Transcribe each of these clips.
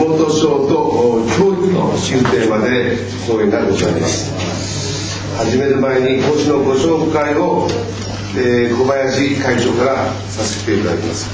元賞と教育の新テーマで講演がございます。始める前に講師のご紹介を、小林会長からさせていただきます。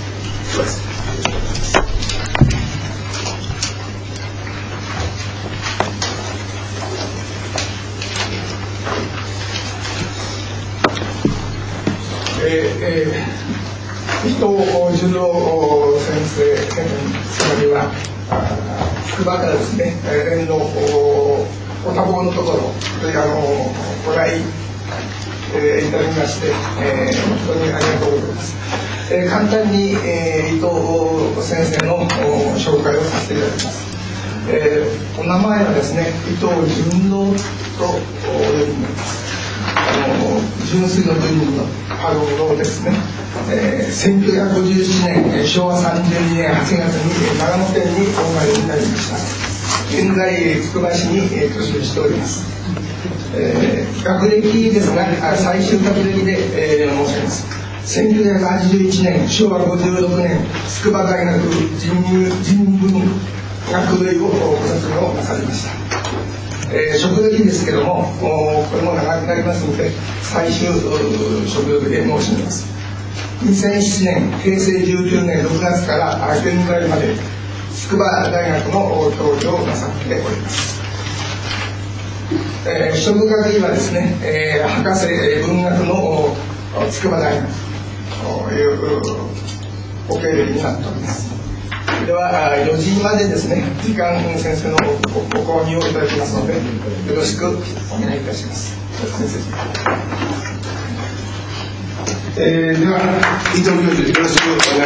伊藤十郎先生様には筑波からですね、連のご多忙のところご来いただきまして、本当にありがとうございます。簡単に、伊藤先生の紹介をさせていただきます。お名前はですね、伊藤純郎とお呼びになります。純粋の純のパローですね。1957年昭和32年8月に長野県にお生まれになりました。現在つくば市に居住しております。学歴ですが最終学歴で、申し上げます。1981年昭和56年筑波大学人文学部をご卒業なされました。職歴ですけどもこれも長くなりますので最終職歴で申し上げます。2007年平成19年6月から現在まで筑波大学の教授をなさっております。職学位はですね、博士文学の筑波大学というご経歴になっております。では4時までですね時間先生のご購入をいただきますのでよろしくお願いいたします。 では伊藤教授よろしくお願いします。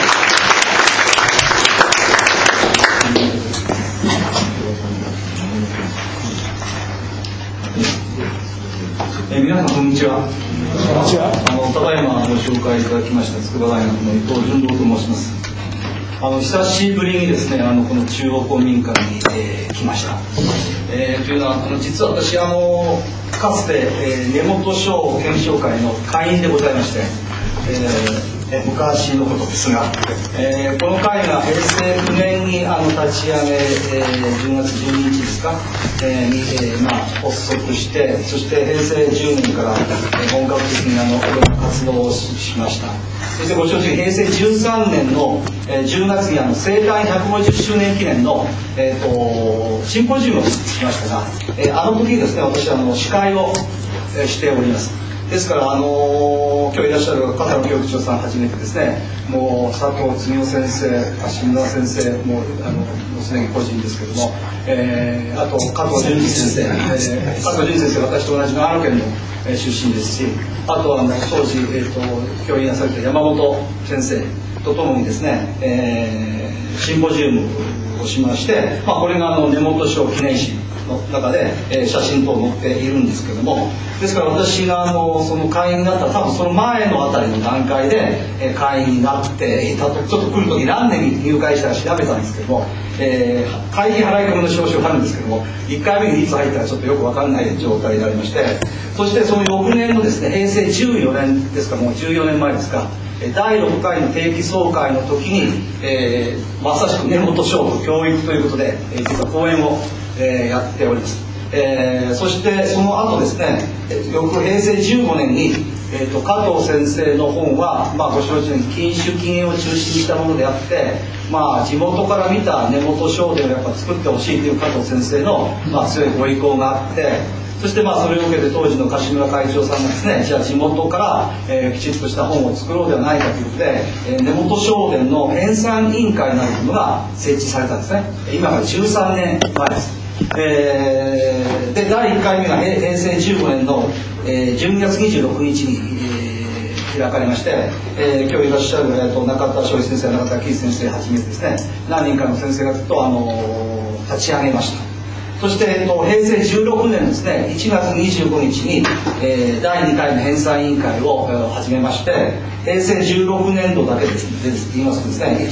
皆さんこんにちは。ただいまご紹介いただきました筑波大学の伊藤純郎と申します。久しぶりにですねこの中央公民館に、来ました。というのは実は私かつて、根本賞検証会の会員でございまして、昔のことですが、この会が平成9年に立ち上げ、10月12日ですか、に、発足して、そして平成10年から、本格的に活動をしました。そしてご承知平成13年の、10月に生誕150周年記念の、シンポジウムをしましたが、あの時にですね私司会を、しております。ですから今日いらっしゃる片野教育長さんはじめてですねもう佐藤次夫先生芦村先生もうすでに個人ですけども、あと加藤淳二先生、加藤淳二先生私と同じ長野県の出身ですし、あと当時、教員なされた山本先生とともにですね、シンポジウムをしまして、これが根本賞記念誌の中で、写真等載っているんですけども、ですから私がその会員になった多分その前のあたりの段階で、会員になっていたとちょっと来る時何年に入会したか調べたんですけども、会費払い込みの証書があるんですけども1回目にいつ入ったかちょっとよく分かんない状態でありまして、そしてその翌年のですね平成14年ですかもう14年前ですか第6回の定期総会の時に、まさしく根本賞と教育ということで、実は講演をやっております。そしてその後ですね翌平成15年に、加藤先生の本は、ご承知のように禁酒禁煙を中心にしたものであって、地元から見た根本商店をやっぱ作ってほしいという加藤先生の、強いご意向があって、そしてそれを受けて当時の柏村会長さんがですねじゃあ地元から、きちっとした本を作ろうではないかということで、根本商店の編纂委員会なるものが設置されたんですね。今から13年前です。で第1回目が平成15年の、12月26日に、開かれまして、今日いらっしゃる、中田翔一先生中田喜一先生はじめですね何人かの先生方と立ち上げました。そして、平成16年ですね1月25日に、第2回の編纂委員会を、始めまして、平成16年度だけですね言いますとですね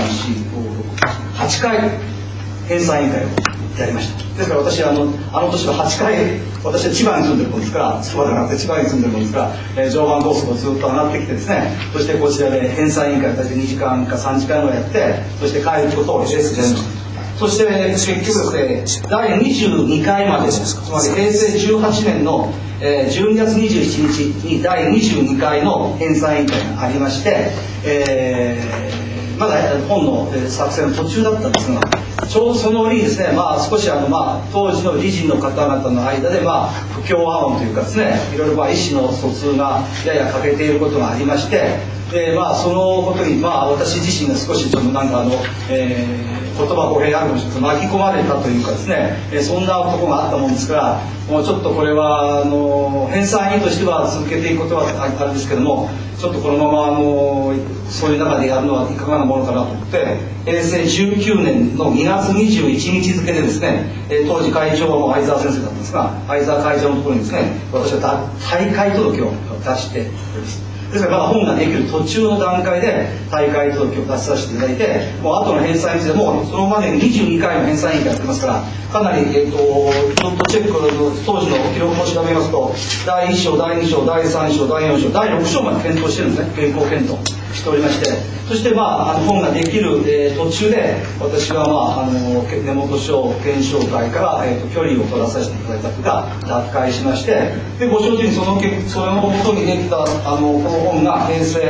1234568回編纂委員会をやりました。ですから私あの年は8回私は千葉に住んでるもんですから筑波ではなくて千葉に住んでるもんですから、常磐コースをずっと上がってきてですねそしてこちらで編纂委員会大体2時間か3時間ぐらいやってそして帰ることをレッスンしました。 そして結局ですね、第22回まで、つまり平成18年の12月27日に第22回の編纂委員会がありまして、まだ本の作成の途中だったんですが、ちょうどその折にですね、少し当時の理事の方々の間で不協和音というかですね、いろいろ意思の疎通がやや欠けていることがありまして、でそのことに私自身が少しちょっと言葉語弊あるかもしれない巻き込まれたというかですね、そんなところがあったもんですから、もうちょっとこれは編纂員としては続けていくことはあるんですけども、ちょっとこのままそういう中でやるのはいかがなものかなと思って、平成19年の2月21日付でですね、当時会長はもう相沢先生だったんですが、相沢会長のところにですね、私は退会届を出しております。ですから本ができる途中の段階で退会届を出させていただいて、もう後の編纂についてもそのまでに22回の編纂委員会やってますから、かなりちょっとチェック当時の記録を調べますと、第1章第2章第3章第4章第6章まで検討してるんですね。原稿検討しておりまして、そして本ができる途中で私は根本賞検証会から距離を取らさせていただいたとか脱会しまして、でご承知にそれの元にできたこの本が平成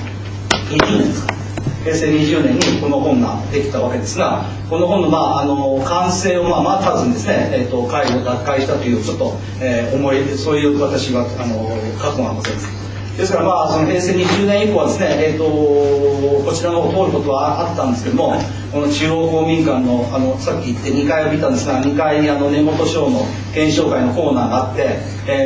20年ですか。平成20年にこの本ができたわけですが、この本の完成を待たずにですね、会を脱会したというちょっと、そういう私は過去がございます。ですからその平成20年以降はですね、こちらの方を通ることはあったんですけども、この中央公民館のさっき言って2階を見たんですが、2階に根本賞の検証会のコーナーがあって、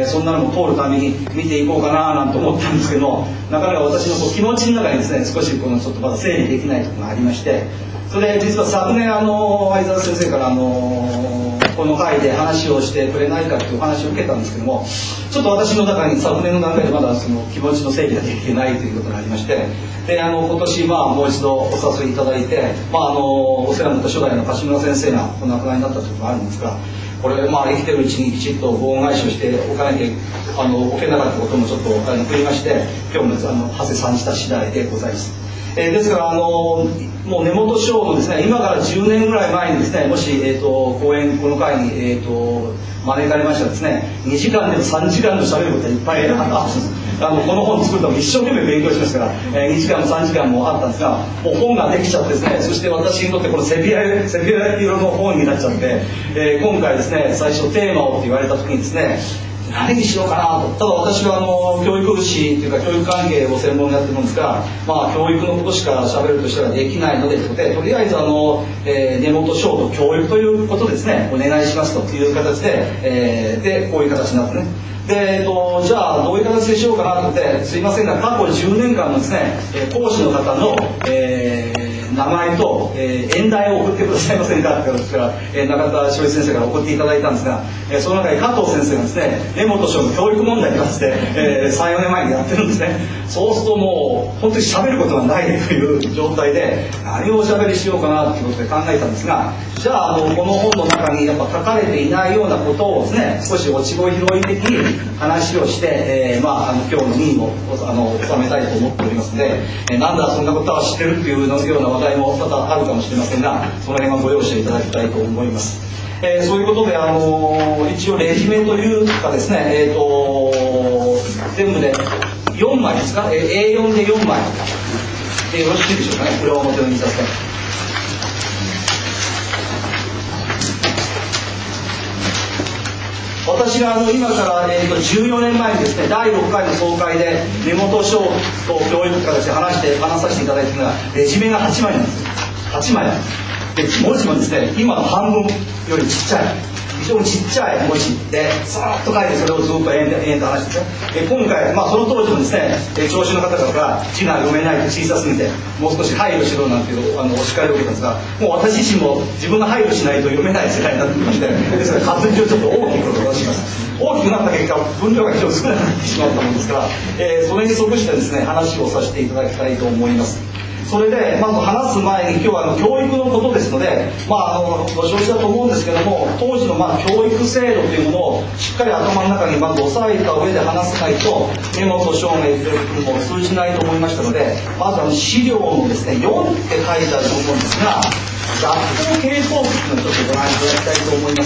そんなのも通るために見ていこうかななんて思ったんですけども、なかなか私の気持ちの中にですね、少しちょっとまだ整理できないところがありまして、それ実は昨年相沢先生からこの会で話をしてくれないかというお話を受けたんですけども、ちょっと私の中に昨年の段階でまだその気持ちの整理ができてないということがありまして、で今年もう一度お誘いいただいて、お世話になった初代の柏村先生がお亡くなりになったということがあるんですが、これ生きてるうちにきちっとご恩返しをしておかなきゃおけなかったこともちょっと送りまして、今日も馳せ参じた次第でございます。ですからもう根本賞のですね、今から10年ぐらい前にですね、もし、講演この会に、招かれましたらですね、2時間でも3時間の喋ることがいっぱいあったんです。この本作るために一生懸命勉強しましたから、2時間も3時間もあったんですが、もう本ができちゃってですね、そして私にとってこのセピア色の本になっちゃって、今回ですね、最初テーマをって言われた時にですね、何にしようかなと。ただ私は教育士というか教育関係を専門にやってるもんですから、教育のことしか喋るとしたらできないのでということで、とりあえず根本賞と教育ということですね、お願いしますという形で、でこういう形になってね。でじゃあどういう形でしようかなと思って、すいませんが過去10年間のですね、講師の方の、名前と、演題を送ってくださいませんかって私から、中田翔一先生から送っていただいたんですが、その中で加藤先生がですね、根本賞の教育問題に関して、3、4年前にやってるんですね。そうするともう本当に喋ることがないという状態で、何をおしゃべりしようかなということで考えたんですが、じゃあこの本の中にやっぱ書かれていないようなことをですね、少し落ち穂拾い的に話をして、今日の任を収めたいと思っておりますので、なんだそんなことは知ってるっていうような話題も多々あるかもしれませんが、その辺はご容赦いただきたいと思います。そういうことで一応レジュメというかですね、全部で4枚ですか、A4 で4枚でよろしいでしょうかね。これを表にいただきたい。私が今から14年前にですね、第6回の総会で根本賞と教育として話させていただいているのがレジュメが8枚なんですよ。8枚なんです。で文字もですね、今の半分よりちっちゃい、非常にちっちゃい文字でずっと書いて、それをずっと延々と話してですね、今回、その当時もですね、聴衆の方から字が読めないと小さすぎてもう少し配慮しろなんていうお叱りを受けたんですが、もう私自身も自分が配慮しないと読めない世界になってきまして、ですから活字をちょっと大きく出します。大きくなった結果分量が非常に少なくなってしまったものですから、それに即してですね、話をさせていただきたいと思います。それでまず話す前に、今日は教育のことですので、ご承知だと思うんですけども、当時の教育制度というものをしっかり頭の中にまず押さえた上で話さないと根本賞の言ってることも通じないと思いましたので、まず資料のですね、4って書いてあると思うんですが、 学校傾向図というのをちょっとご覧いただきたいと思います。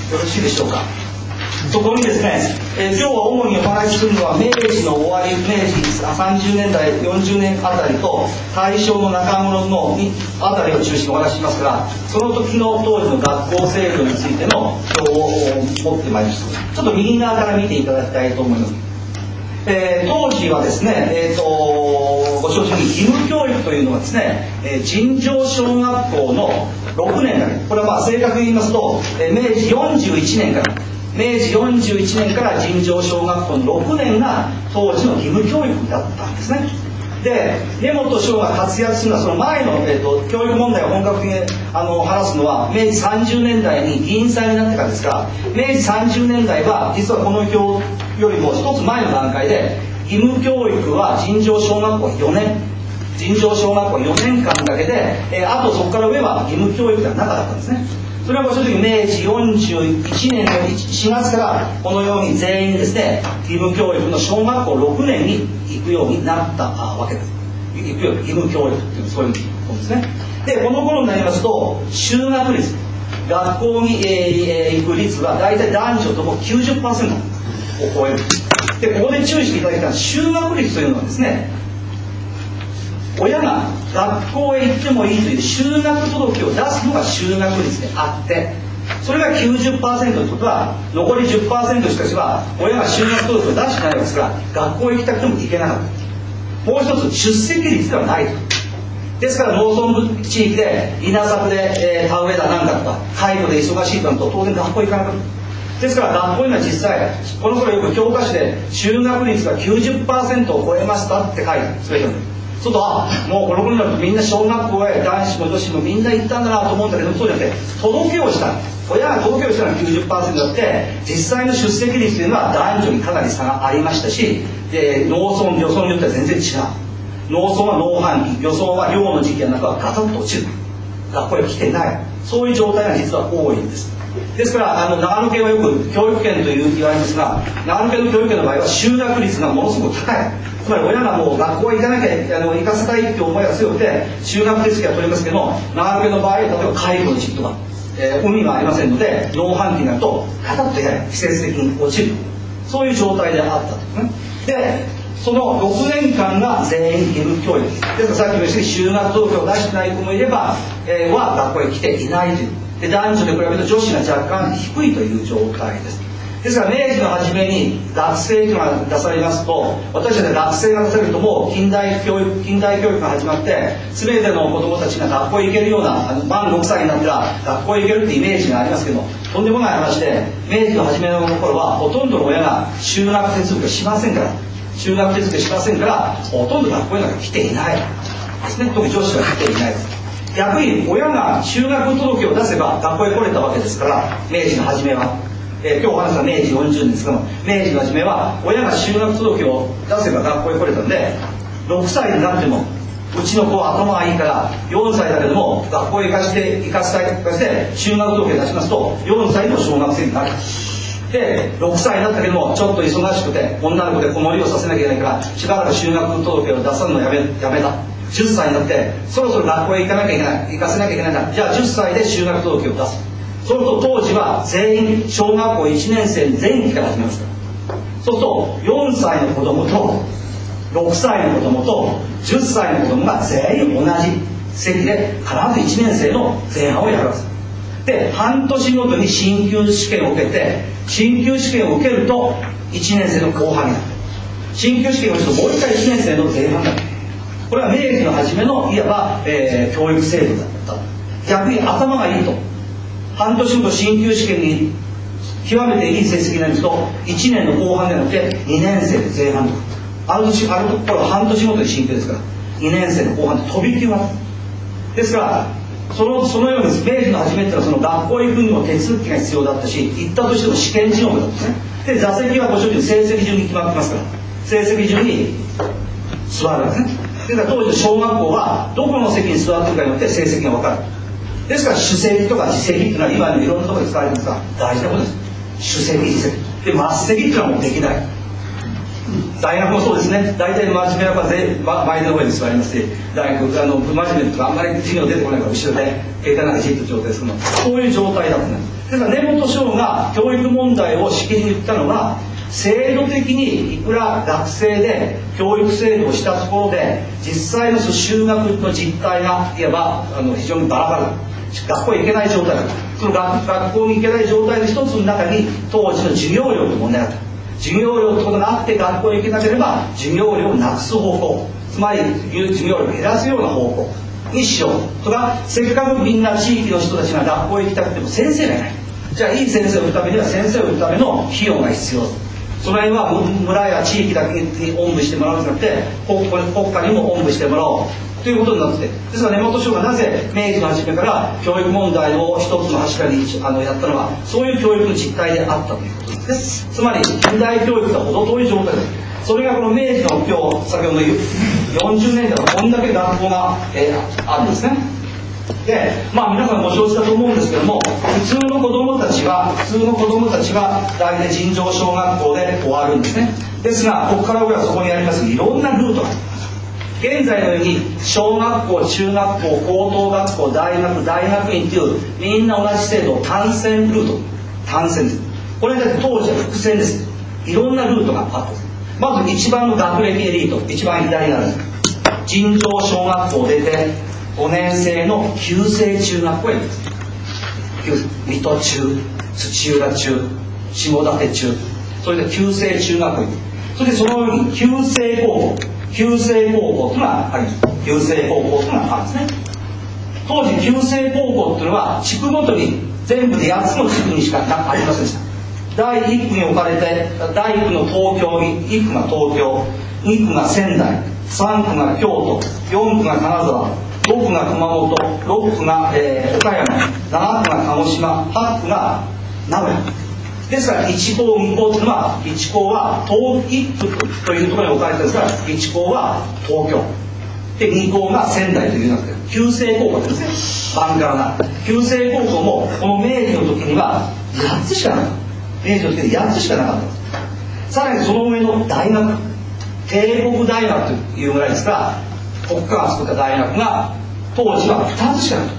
よろしいでしょうか。そこにですね、今日は主にお話しするのは明治の終わり、明治30年代40年あたりと大正の中頃のあたりを中心にお話ししますが、その時の当時の学校制度についての表を持ってまいりました。ちょっと右側から見ていただきたいと思います。当時はですね、ご承知の義務教育というのはですね、尋常小学校の6年だけ、これは正確に言いますと、明治41年から尋常小学校の6年が当時の義務教育だったんですね。で、根本章が活躍するのはその前の、教育問題を本格的に話すのは明治30年代に議員祭になってからですが、明治30年代は実はこの表よりも一つ前の段階で義務教育は尋常小学校4年間だけで、あとそこから上は義務教育ではなかったんですね。それは正直明治41年の4月からこのように全員ですね、義務教育の小学校6年に行くようになったわけです。義務教育っていうそういうことですね。で、この頃になりますと就学率、学校に、行く率は大体男女とも 90% を超える。で、ここで注意していただきたいのは就学率というのはですね、親が学校へ行ってもいいという就学届を出すのが就学率であって、それが 90% ということは残り 10% の人たちは親が就学届を出してないわけですから、学校へ行きたくても行けなかった。もう一つ出席率ではないと。ですから農村部地域で稲作で、田植えだなんだとか介護で忙しいとなると当然学校行かなかった。ですから学校には実際この頃よく教科書で就学率が 90% を超えましたって書いてある。全てのそうと、もうこの頃になるとみんな小学校へ男子も女子もみんな行ったんだなと思うんだけど、そうじゃなくて届けをした、親が届けをしたのが 90% だって、実際の出席率というのは男女にかなり差がありましたし、農村漁村によっては全然違う。農村は農繁期、漁村は漁の時期やなんかはガタッと落ちる、学校へ来てない、そういう状態が実は多いんです。ですから長野県はよく教育圏と言われますが、長野県の教育圏の場合は就学率がものすごく高い。つまり親がもう学校へ行かなきゃ行かせたいっていう思いが強くて就学手続きは取りますけど、長野県の場合例えば介護の時期とか、海がありませんので農繁期になるとガタッと季節的に落ちる、そういう状態であったとね。で、その6年間が全員義務教育ですから、さっきも言ったように就学届を出してない子もいれば、は学校へ来ていないという。で、男女で比べると女子が若干低いという状態です。ですから明治の初めに学生というのが出されますと、私たち学生が出されるともう近代教育が始まって全ての子どもたちが学校へ行けるような満6歳になったら学校へ行けるってイメージがありますけど、とんでもない話で、明治の初めの頃はほとんどの親が就学手続きをしませんから、ほとんど学校へなんか来ていないですね。特に女子は来ていないです。逆に親が就学届を出せば学校へ来れたわけですから、明治の初めは、今日お話した明治40年ですけども、明治の初めは親が就学届を出せば学校へ来れたんで、6歳になってもうちの子は頭がいいから4歳だけども学校へ行かせて就学届を出しますと4歳の小学生になる。で、6歳になったけどもちょっと忙しくて女の子で子守りをさせなきゃいけないからしばらく就学届を出さるのやめた。10歳になってそろそろ学校へ行かせなきゃいけないから、じゃあ10歳で就学届を出す。そうすると当時は全員小学校1年生に前期から始めますから、そうすると4歳の子供と6歳の子供と10歳の子供が全員同じ席で必ず1年生の前半をやるわけです。で、半年ごとに進級試験を受けて、進級試験を受けると1年生の後半になる。進級試験を受けるともう一回1年生の前半になる。これは明治の初めのいわば、教育制度だった。逆に頭がいいと半年ごと進級試験に極めていい成績になると1年の後半ではなくて2年生で前半とか、あるところは半年ごとに進級ですから2年生の後半で飛び級がある。ですからそのように明治の初めっていうのはその学校へ行くにも手続きが必要だったし、行ったとしても試験地獄だったんですね。で、座席はご承知の成績順に決まってますから成績順に座るんですね。ですから当時の小学校はどこの席に座ってるかによって成績が分かる。ですから主席とか次席っていうのは今のいろんなところで使われてますが大事なことです。主席次席で末席っていうのはもうできない。 大学もそうですね。大体真面目な子は前の方に座りますし、大学不真面目とかあんまり授業出てこないから後ろで携帯なんかじっと状態ですけども、そういう状態だったんです。だから根本翔が教育問題をしきりに言ったのは、制度的にいくら学生で教育制度をしたところで実際の就学の実態がいわば非常にバラバラだ。学校に行けない状態だ。その学校に行けない状態の一つの中に当時の授業料という問題があった。授業料ということがあって学校に行けなければ授業料をなくす方向、つまり授業料を減らすような方向にしようとか、せっかくみんな地域の人たちが学校へ行きたくても先生がいない。じゃあいい先生を売るためには先生を売るための費用が必要。その辺は村や地域だけにおんぶしてもらうんじゃなくて国家にもおんぶしてもらおうということになってて、ですから根本翔がなぜ明治の初めから教育問題を一つの柱にやったのはそういう教育の実態であったということですね。つまり近代教育とは程遠い状態です。それがこの明治の今日先ほど言う40年代はこんだけ学校が、あるんですね。で、皆さんご承知だと思うんですけども、普通の子供たちは大体尋常小学校で終わるんですね。ですがここから上はそこにありますいろんなルートがあります。現在のように小学校、中学校、高等学校、大学院というみんな同じ制度を単線ルート、単線です。これだって当時は複線です。いろんなルートがあったんです。まず一番の学歴エリート、一番左側です。尋常小学校を出て5年生の旧制中学校へ行きます。水戸中、土浦中、下館中、それで旧制中学校へ行く。それでその上に旧制高校というのがあります。旧制高校というのがあるんですね。当時旧制高校というのは地区ごとに全部で8つの地区にしかありませんでした。第1区に置かれて、第1区の東京、1区が東京、2区が仙台、3区が京都、4区が金沢、5区が熊本、6区が、岡山、7区が鹿児島、8区が名古屋。ですから1校2校というのは、1校は1区というところに置かれてるんですから1校は東京で2校が仙台というような旧制高校ですね。バンカラな旧制高校もこの明治の時には8つしかなかった。明治の時に8つしかなかったんです。さらにその上の大学、帝国大学というぐらいですから国家が作った大学が当時は2つしかなかった。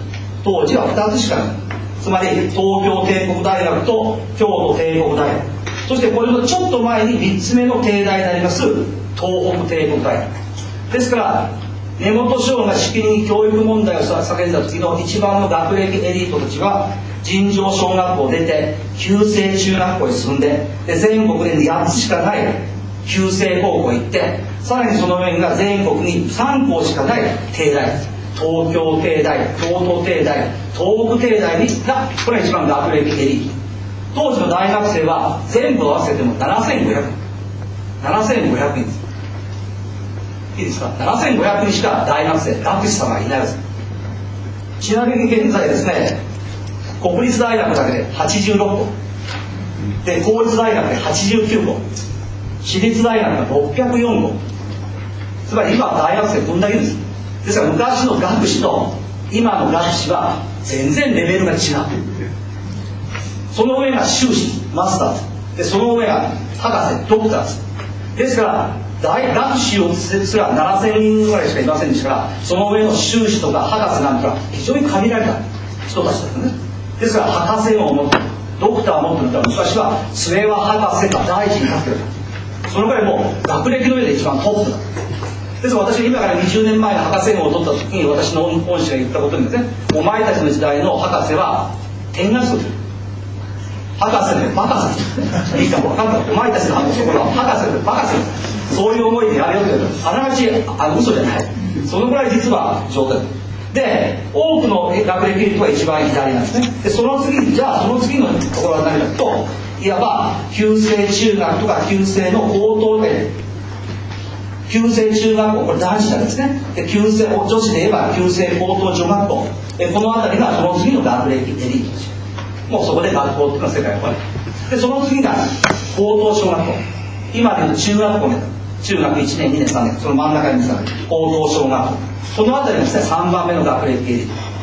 つまり東京帝国大学と京都帝国大学、そしてこれのちょっと前に3つ目の帝大であります東北帝国大学ですから、根本翔がしきりに教育問題を叫んだ時の一番の学歴エリートたちは尋常小学校を出て旧制中学校へ進んで、全国で8つしかない旧制高校へ行って、さらにその上が全国に3校しかない帝大です。東京帝大、京都帝大、東北帝大がこれが一番学歴エリート。当時の大学生は全部合わせても7500人です。いいですか。7500人しか大学生、学士様がいないです。ちなみに現在ですね、国立大学だけで86校で、公立大学で89校、私立大学が604校。つまり今は大学生こんだけです。ですから昔の学士と今の学士は全然レベルが違う。その上が修士、マスターズで、その上が博士、ドクターズですから、大学士をすら7000人ぐらいしかいませんでしたから、その上の修士とか博士なんか非常に限られた人たちだったんです。ですから博士を持ってドクターを持ってるから、昔は末は博士が第一になってる。そのぐらいもう学歴の上で一番トップだ。ですから私が今から20年前の博士号を取った時に私の恩師が言ったことにですね、お前たちの時代の博士は天下人です。博士でバカせいいかも分かんない。お前たちの博士でバカせそういう思いでやれよというあながち嘘じゃない。そのぐらい実は状態で、多くの学歴エリートは一番左なんですね。でその次のところは何かというと、いわば旧制中学とか旧制の高等で旧制中学校、これ男子なんですね。で旧制女子で言えば旧制高等女学校、この辺りがその次の学歴エリートです。もうそこで学校っていうのは世界を超える。でその次が高等小学校、今でいう中学校で中学1年2年3年、その真ん中にさ高等小学校、この辺りがですね3番目の学歴エリート。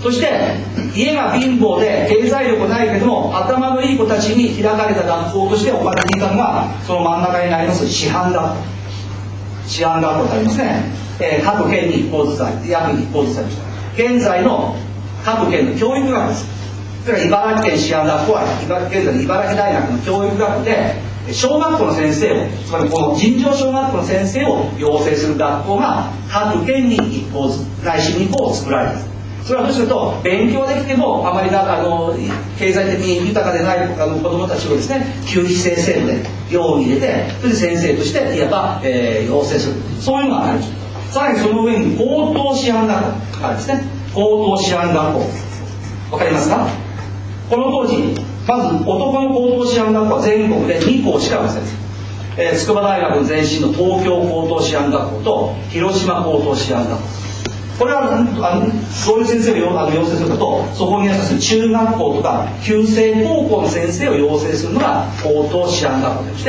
そして家が貧乏で経済力ないけども頭のいい子たちに開かれた学校として置かれていたのがその真ん中にあります師範学校。師範学校とありますね。各県に1校ずつあり約1校ずつありました。現在の各県の教育学です。それから茨城県師範学校は現在の茨城大学の教育学で小学校の先生をつまりこの尋常小学校の先生を養成する学校が各県に1校ずつないし2校作られます。それはどうすると勉強できてもあまり経済的に豊かでない子どもたちをですね給費制制度で寮に入れてそれで先生としていわば、養成するそういうのがあるんです。さらにその上に高等師範学校があるんですね。高等師範学校わかりますか。この当時まず男の高等師範学校は全国で2校しかありません。筑波大学の前身の東京高等師範学校と広島高等師範学校。これはそういう先生を養成するかとそこにあります中学校とか旧制高校の先生を養成するのが高等師範学校として、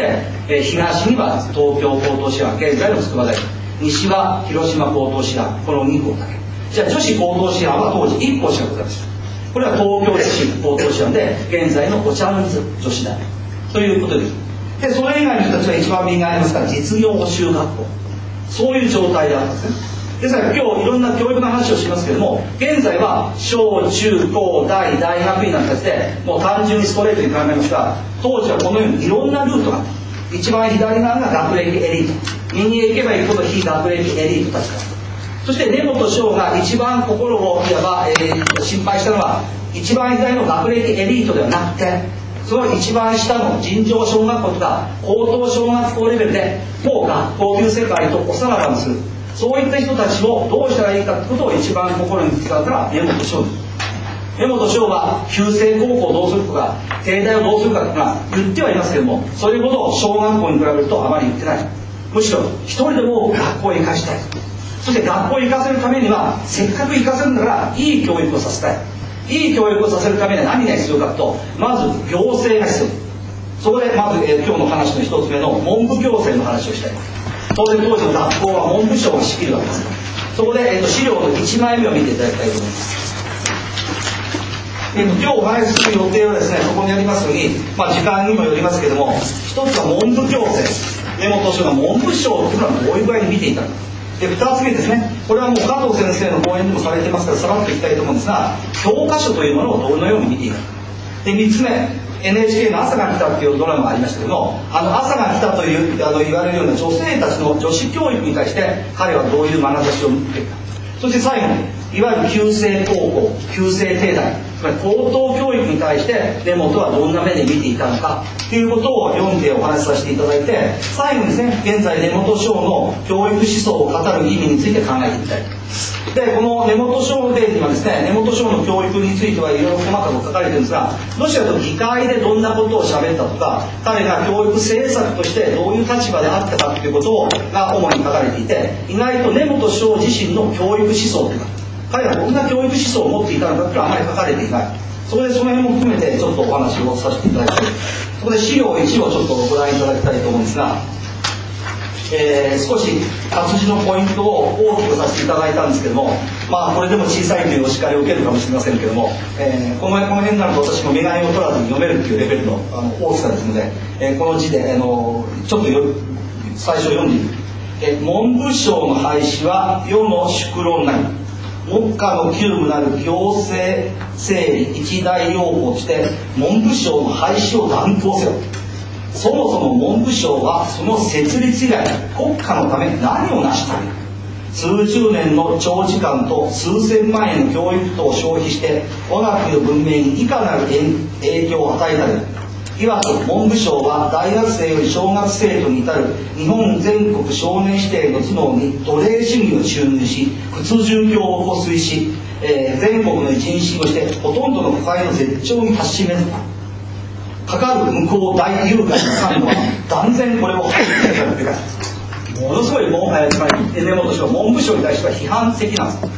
東には東京高等師範現在の筑波大学西は広島高等師範この2校だけ。じゃあ女子高等師範は当時1校しかございません。これは東京市高等師範で現在のお茶の水女子大ということです。でそれ以外の人たちは一番右にありますから実業補習学校そういう状態であったんですね。ですから今日いろんな教育の話をしますけれども現在は小中高大大学院なんかでもう単純にストレートに考えますが当時はこのようにいろんなルートがあった。一番左側が学歴エリート右へ行けば行くほど非学歴エリートたちだった。そして根本翔が一番心をいわば、心配したのは一番左の学歴エリートではなくてその一番下の尋常小学校とか高等小学校レベルでもう学校という世界とおさらばにするそういった人たちをどうしたらいいかということを一番心に使うから根本翔です。根本翔は旧制高校をどうするとか帝大をどうするかとか言ってはいますけどもそれほど小学校に比べるとあまり言ってない。むしろ一人でも学校へ行かしたい。そして学校へ行かせるためにはせっかく行かせるんだからいい教育をさせたい。いい教育をさせるためには何が必要かとまず行政が必要。そこでまず、今日の話の一つ目の文部行政の話をしたい。当然当時の学校は文部省が仕切るわけです。そこで、資料の1枚目を見ていただきたいと思います。今日お話しする予定はですねそこにありますように、時間にもよりますけれども一つは文部行政根本翔が文部省というのはどういう具合に見ていたのか。で2つ目ですねこれはもう加藤先生の講演にもされてますからさらっといきたいと思うんですが教科書というものをどのように見ていたか。で3つ目 NHK の朝が来たというドラマがありましたけども朝が来たという言われるような女性たちの女子教育に対して彼はどういう眼差しを持っているか。そして最後にいわゆる旧制高校旧制帝大つまり高等教育に対して根本はどんな目で見ていたのかということを読んでお話しさせていただいて最後にですね現在根本翔の教育思想を語る意味について考えていきたい。でこの根本翔デーにはですね根本翔の教育についてはいろいろ細かく書かれてるんですがどちらかというと議会でどんなことを喋ったとか彼が教育政策としてどういう立場であったかということが主に書かれていて意外と根本翔自身の教育思想というか彼はどんな教育思想を持っていたのかというのはあまり書かれていない。そこでその辺も含めてちょっとお話をさせていただきたい。そこで資料1をちょっとご覧いただきたいと思うんですが、少し活字のポイントを大きくさせていただいたんですけどもこれでも小さいというお叱りを受けるかもしれませんけども、この辺になると私も眼鏡を取らずに読めるというレベルの大きさですので、この字でちょっと最初読んでいる。文部省の廃止は世の宿論なり目下の急務なる行政整理一大要項として文部省の廃止を断行せよ。そもそも文部省はその設立以来国家のため何を成したのか。数十年の長時間と数千万円の教育費を消費して我が国の文明にいかなる影響を与えたのか。いわく文部省は大学生より小学生徒に至る日本全国少年指定の頭脳に奴隷主義を注入し屈辱教を保水し、全国の一人主義をしてほとんどの腐敗の絶頂に達しめずかかる向こう大有害の官のは断然これを排除するべきものすごいつまり根本省は文部省に対しては批判的なんです。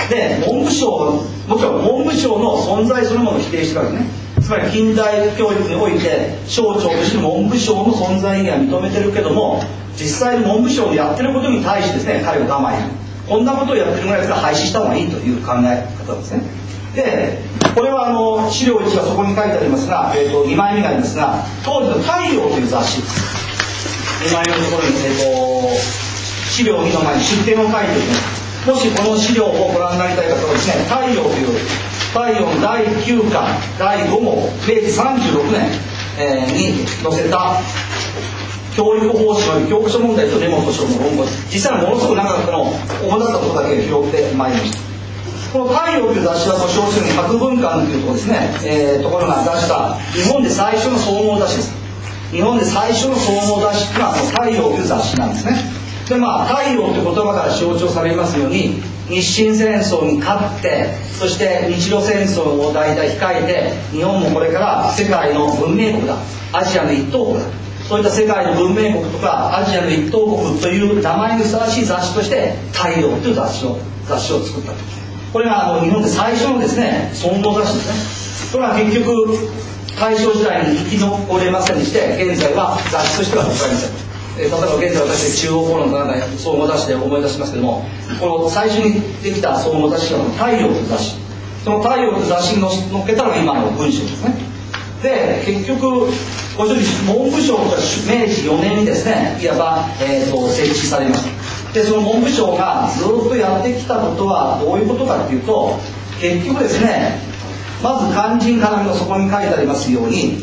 で文部省もちろん文部省の存在そのものを否定してるわけですね。つまり近代教育において省庁として文部省の存在意義は認めてるけども実際に文部省のやってることに対してですね彼は我慢こんなことをやってるぐらいだから廃止した方がいいという考え方ですね。でこれは資料1はそこに書いてありますが、2枚目がありますが、当時の太陽という雑誌、2枚目のところに、資料2の前に出典を書いております。もしこの資料をご覧になりたい方はですね、太陽という太陽の第9巻第5号明治36年、に載せた教育方針の教科書問題と根本賞の論文、実際はものすごく長かったのを主だったところだけ拾ってまいりました。この太陽という雑誌はご承知のように博文館というところですね、ところが出した日本で最初の総合雑誌です。日本で最初の総合雑誌というのはこの太陽という雑誌なんですね。で太陽という言葉から象徴されますように、日清戦争に勝って、そして日露戦争を大体控えて、日本もこれから世界の文明国だ、アジアの一等国だ、そういった世界の文明国とかアジアの一等国という名前にふさわしい雑誌として太陽という雑誌を作った。これが日本で最初のですね総合雑誌ですね。これは結局大正時代に生き残れませんでして、現在は雑誌としてはございません。例えば現在私中央公論の中で総合雑誌で思い出しますけども、この最初にできた総合雑誌が太陽という雑誌、その太陽という雑誌に載っけたのが今の文章ですね。で結局ご存知文部省が明治4年にですねいわば、設置されます。でその文部省がずっとやってきたことはどういうことかというと、結局ですね、まず肝心要のそこに書いてありますように、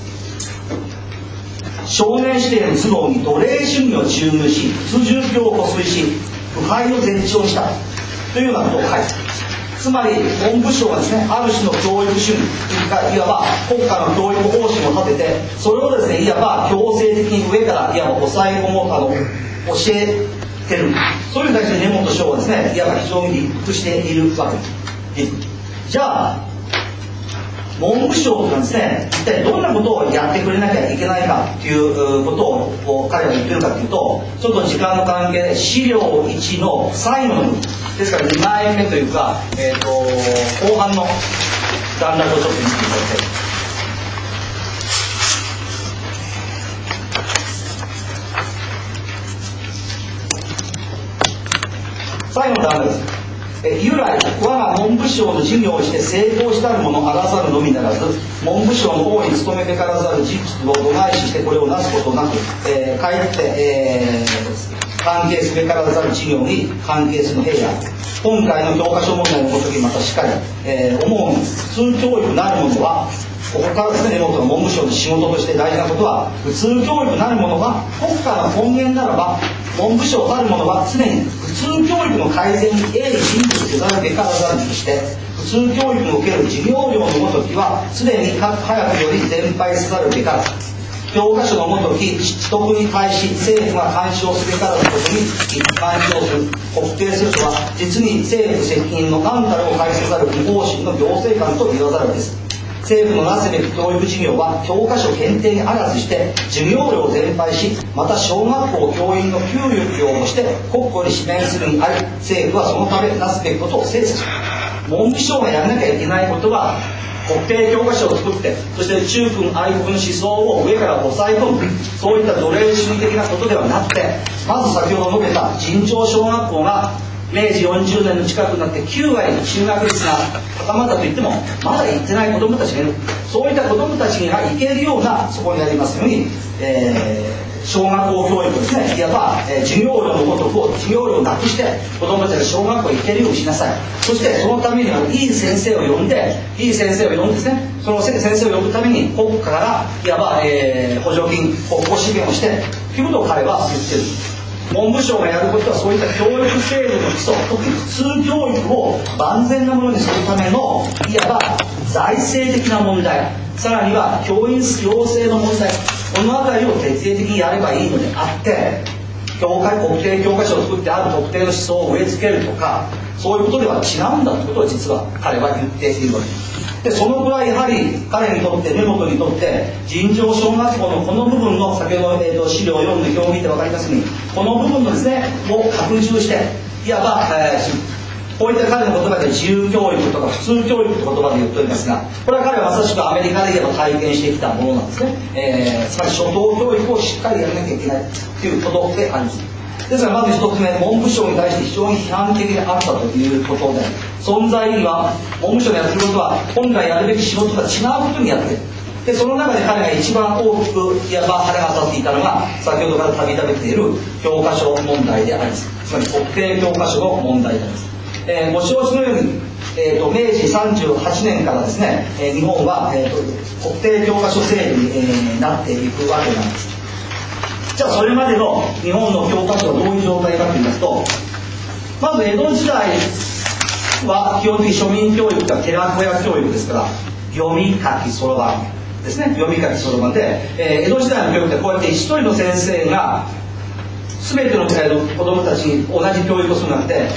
少年指定の頭脳に奴隷主義を注入し、屈辱教を保水し、腐敗を絶頂したというようなことを書いてあります。つまり文部省がですね、ある種の教育主義がいわば国家の教育方針を立てて、それをですねいわば強制的に上からいわば抑え込もう教えてる、そういう形で根本省はですねいわば非常に立腹しているわけです。じゃあ文部省がですね一体どんなことをやってくれなきゃいけないかということを彼は言ってるかというと、ちょっと時間の関係で資料1の最後の部分ですから2枚目というか、後半の段落をちょっと見ていただきたい。最後の段落です。由来我が文部省の事業をして成功したるものあらざるのみならず、文部省の方に努めべからざる事実を度外視してこれをなすことなく、かえって、関係すべからざる事業に関係する平野、今回の教科書問題のごときまたしっかり、思うに普通教育なるものは、ここからですね、根本の文部省の仕事として大事なことは、普通教育なるものは国家の根源ならば、文部省なるものは常に普通教育の改善に鋭意尽力せざるべからざるとして、普通教育における授業料のごときは常に早くより全廃せざるべからず、教科書のごとき取得に対し政府が干渉すべからずことに干渉する、特定するとは実に政府責任の安たるを介せざる非方針の行政官と言わざるです。政府のなすべき教育事業は教科書検定にあらずして授業料を全廃し、また小学校教員の給与をして国庫に支面するにあり、政府はそのためなすべきことを精査する。文部省がやらなきゃいけないことは、国定教科書を作って、そして中君愛国の思想を上から抑え込む、そういった奴隷主義的なことではなくて、まず先ほど述べた尋常小学校が明治40年の近くになって9割の中学率が高まったといっても、まだ行ってない子どもたちがいる。そういった子どもたちが行けるような、そこにありますように、小学校教育ですね、いわば、授業料のごとく授業料をなくして子どもたちが小学校に行けるようにしなさい。そしてそのためにはいい先生を呼んで、ですね、その先生を呼ぶために国家からいわば、補助金、国庫支援をしてということを彼は言っている。文部省がやることはそういった教育制度の基礎、特に普通教育を万全なものにするためのいわば財政的な問題、さらには教員養成の問題、この辺りを徹底的にやればいいのであって、国定教科書を作ってある特定の思想を植え付けるとか、そういうことでは違うんだということを実は彼は言っているわけです。でそのぐらいやはり彼にとって根本にとって尋常小学校のこの部分の先ほど、資料を読んで表を見て分かりますように、この部分のですねを拡充していわば、こういった彼の言葉で自由教育とか普通教育という言葉で言っておりますが、これは彼はまさしくアメリカで言えば体験してきたものなんですね。つまり初等教育をしっかりやらなきゃいけないということであります。 ですからまず一つ目、文部省に対して非常に批判的であったということで、存在意義は文部省のやってることは本来やるべき仕事とは違うことにやっている。でその中で彼が一番大きくいわば腹が立っていたのが、先ほどからたびたび出ている教科書問題であります。つまり特定教科書の問題であります。ご承知のように、明治38年からですね、日本は、特定教科書制度に、なっていくわけなんです。じゃあそれまでの日本の教科書はどういう状態かといいますと、まず江戸時代は基本的に庶民教育が寺子屋教育ですから、読み書きそろばんですね。読み書きそろばんで、江戸時代の教育でこうやって一人の先生が全ての子どもたちに同じ教育をするなんて、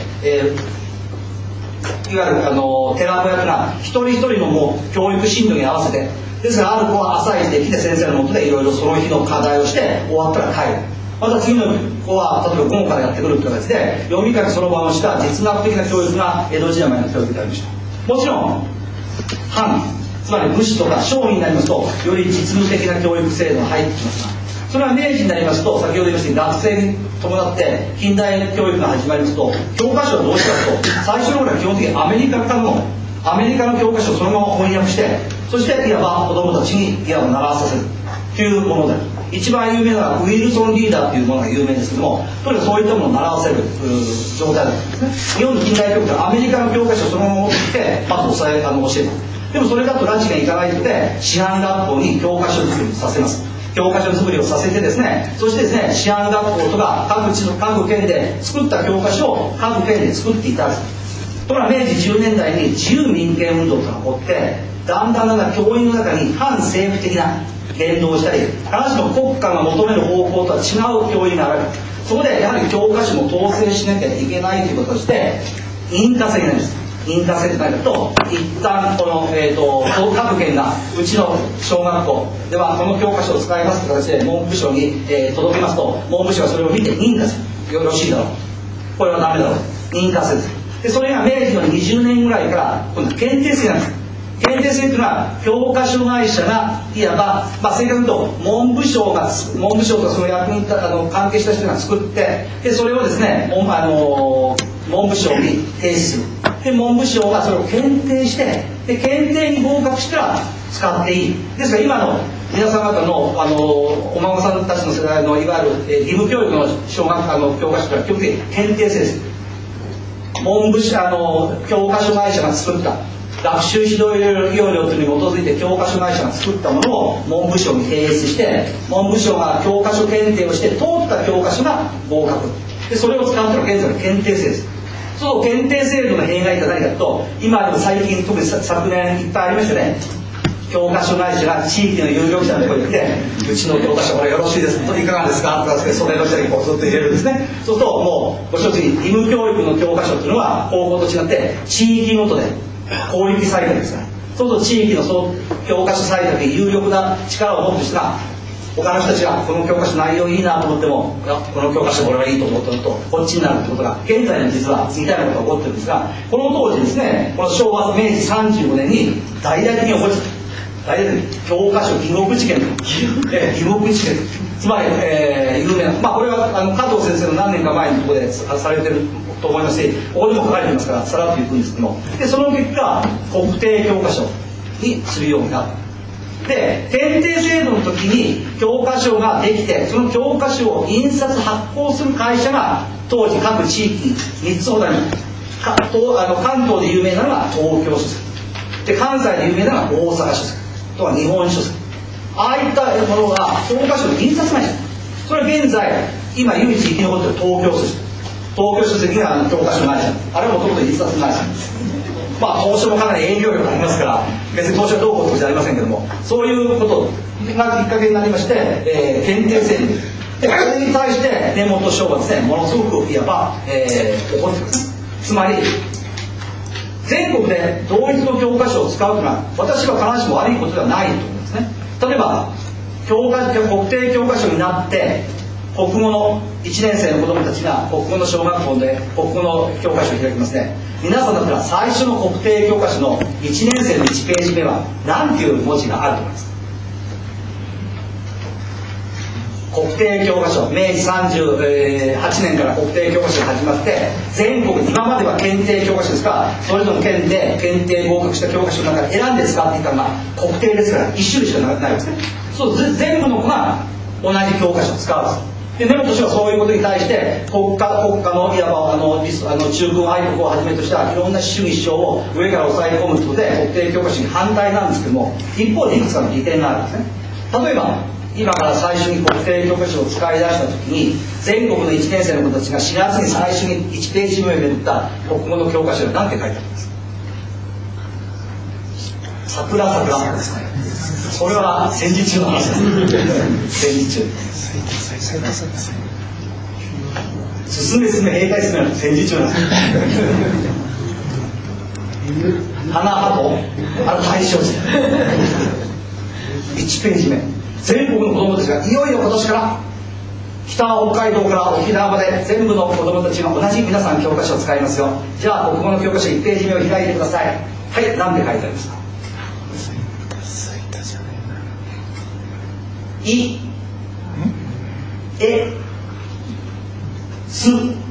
いわゆる寺子屋というのは一人一人のもう教育進度に合わせて、ですからある子は朝一で来て先生のもとでいろいろその日の課題をして終わったら帰る。また次の子は例えば午後からやってくるという形で読み書きそろばんをした実学的な教育が江戸時代までの教育でありました。もちろん藩、つまり武士とか商人になりますとより実務的な教育制度が入ってきますが、それは明治になりますと先ほど言いましたように学生に伴って近代教育が始まりますと、教科書はどうしたかと最初の頃は基本的にアメリカの教科書をそのまま翻訳して、そしていわば子どもたちにいわば習わさせるというもので、一番有名なのはウィルソンリーダーというものが有名ですけども、とにかくそういったものを習わせる状態なんですね。日本の近代教育はアメリカの教科書をそのまま持ってきてまず教えた。でもそれだと拉致がいかないので師範学校に教科書作りをさせます。教科書作りをさせてですね、そしてですね、師範学校とか各県で作った教科書を各県で作っていただく。ところが明治10年代に自由民権運動が起こって、だんだん教員の中に反政府的な言動をしたり、必ずしも国家が求める方向とは違う教員がある。そこでやはり教科書も統制しなきゃいけないということとして印刷になります。印刷になると一旦この、各県がうちの小学校ではこの教科書を使いますという形で文部省に、届けますと、文部省はそれを見て認可する。よろしいだろう、これはダメだろう、認可する。でそれが明治の20年ぐらいから今度検定制なんです。検定制というのは教科書会社がいわば、正確に言うと文部省とその役に関係した人が作って、でそれをですね文部省に提出する。で文部省がそれを検定して、で検定に合格したら使っていい。ですから今の皆さん方のお孫さんたちの世代のいわゆる義務教育の小学校教科書というのは基本的に検定制です。文部省教科書会社が作った学習指導要領というのに基づいて教科書会社が作ったものを文部省に提出して、文部省が教科書検定をして通った教科書が合格で、それを使うというのは現在の検定制です。そう検定制度の弊害って何かというと、今でも最近特に昨年いっぱいありましたね。教科書会社が地域の有力者のところに来て、うちの教科書これよろしいですといかがですかとか袖の下にこうずっと入れるんですね。そうするともうご承知に義務教育の教科書っていうのは高校と違って地域ごとで広域採択ですから、そうすると地域の教科書採択に有力な力を持ってる人が、他の人たちがこの教科書内容いいなと思っても、この教科書これはいいと思ってるとこっちになるってことが現在の実は似たようなことが起こってるんですが、この当時ですね、この昭和明治35年に大々的に起こりました。大体教科書疑獄事件疑獄事件、つまり、有名な、これは加藤先生の何年か前にここでされてると思いますし、ここにも書かれてますからさらっといくんですけども、でその結果国定教科書にするようになった。で検定制度の時に教科書ができて、その教科書を印刷発行する会社が当時各地域に3つほどあります。関東で有名なのが東京書籍で、関西で有名なのが大阪書籍とか日本書籍、ああいったものが教科書の印刷会社、それは現在今唯一生き残っている東京書籍。東京書籍が教科書会社、あれはもともと印刷会社です。東証もかなり営業力がありますから、別に東証はどうこうってことじゃありませんけども、そういうことがきっかけになりまして、検定制度で、これに対して根本省はですね、ものすごくいわば、怒ってくる。つまり全国で同一の教科書を使うというのは私は必ずしも悪いことではないと思うんですね。例えば国定教科書になって国語の1年生の子どもたちが国語の小学校で国語の教科書を開きますね。皆さんだったら最初の国定教科書の1年生の1ページ目は何ていう文字があると思います？ 国定教科書、明治38年から国定教科書が始まって、全国今までは検定教科書ですから、それぞれの県で検定合格した教科書の中で選んで使っていたのが国定ですから、1種類しかないですね。そう全部の子が同じ教科書を使うんです。で根本氏はそういうことに対して国家のいわば中軍愛国をはじめとしたいろんな主義主張を上から抑え込むということで国定教科書に反対なんですけども、一方でいくつかの利点があるんですね。例えば今から最初に国定教科書を使い出した時に、全国の1年生の子たちが4月に最初に1ページ目をめくった国語の教科書で何て書いてあります？桜。それは戦時中の話です。戦時中。進め兵隊進めの戦時中なんです。花鳩、大正時代。1ページ目。全国の子供たちがいよいよ今年から北は北海道から沖縄まで全部の子供たちが同じ皆さん教科書を使いますよ。じゃあ国語の教科書1ページ目を開いてください。はい、何て書いてありますか？い、え、す、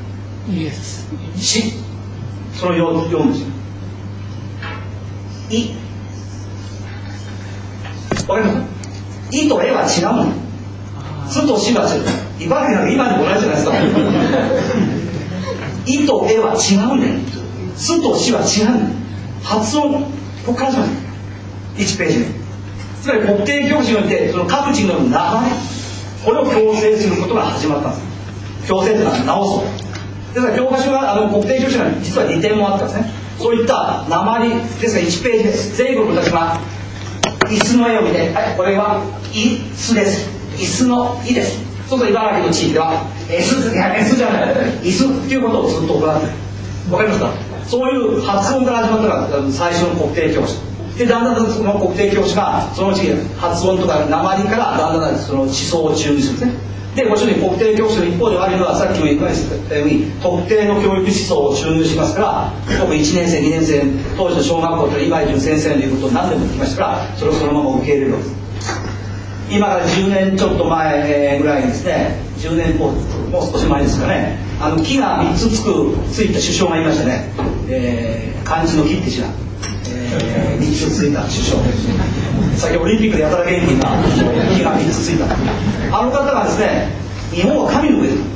し、その4文字。い、わかりますか？いとえは違うの。すとしは違う。茨城なんか今でも同じじゃないですか。いとえは違うねん。すとしは違うねん。発音、ここから始まる。1ページ目。つまり国定教科書においてその各地の名前、これを強制することが始まったんです。強制というのは直そう。ですから教科書が国定教科書には実は利点もあったんですね。そういった鉛ですから1ページです。全国の人たちが椅子の絵を見て、はい、これは椅子です。椅子の椅です。そうすると茨城の地域では S じゃない椅子っていうことをずっと行っている。わかりますか？そういう発音から始まったのが最初の国定教科書で、だんだんその国定教科書がそのうち発音とか鉛からだんだんその思想を注入するんですね。でもちろん国定教科書の一方で悪いのはさっきも言ったように特定の教育思想を注入しますから、特に1年生2年生当時の小学校と今いる先生の言うことを何でも言ってきましたから、それをそのまま受け入れるわけです。今から10年ちょっと前ぐらいにですね、10年もう少し前ですかね、木が3つついた首相がいましたね、漢字の木って字が、3つついた首相、先オリンピックでやたら元気な木が3つついたあの方がですね、日本は神の国です、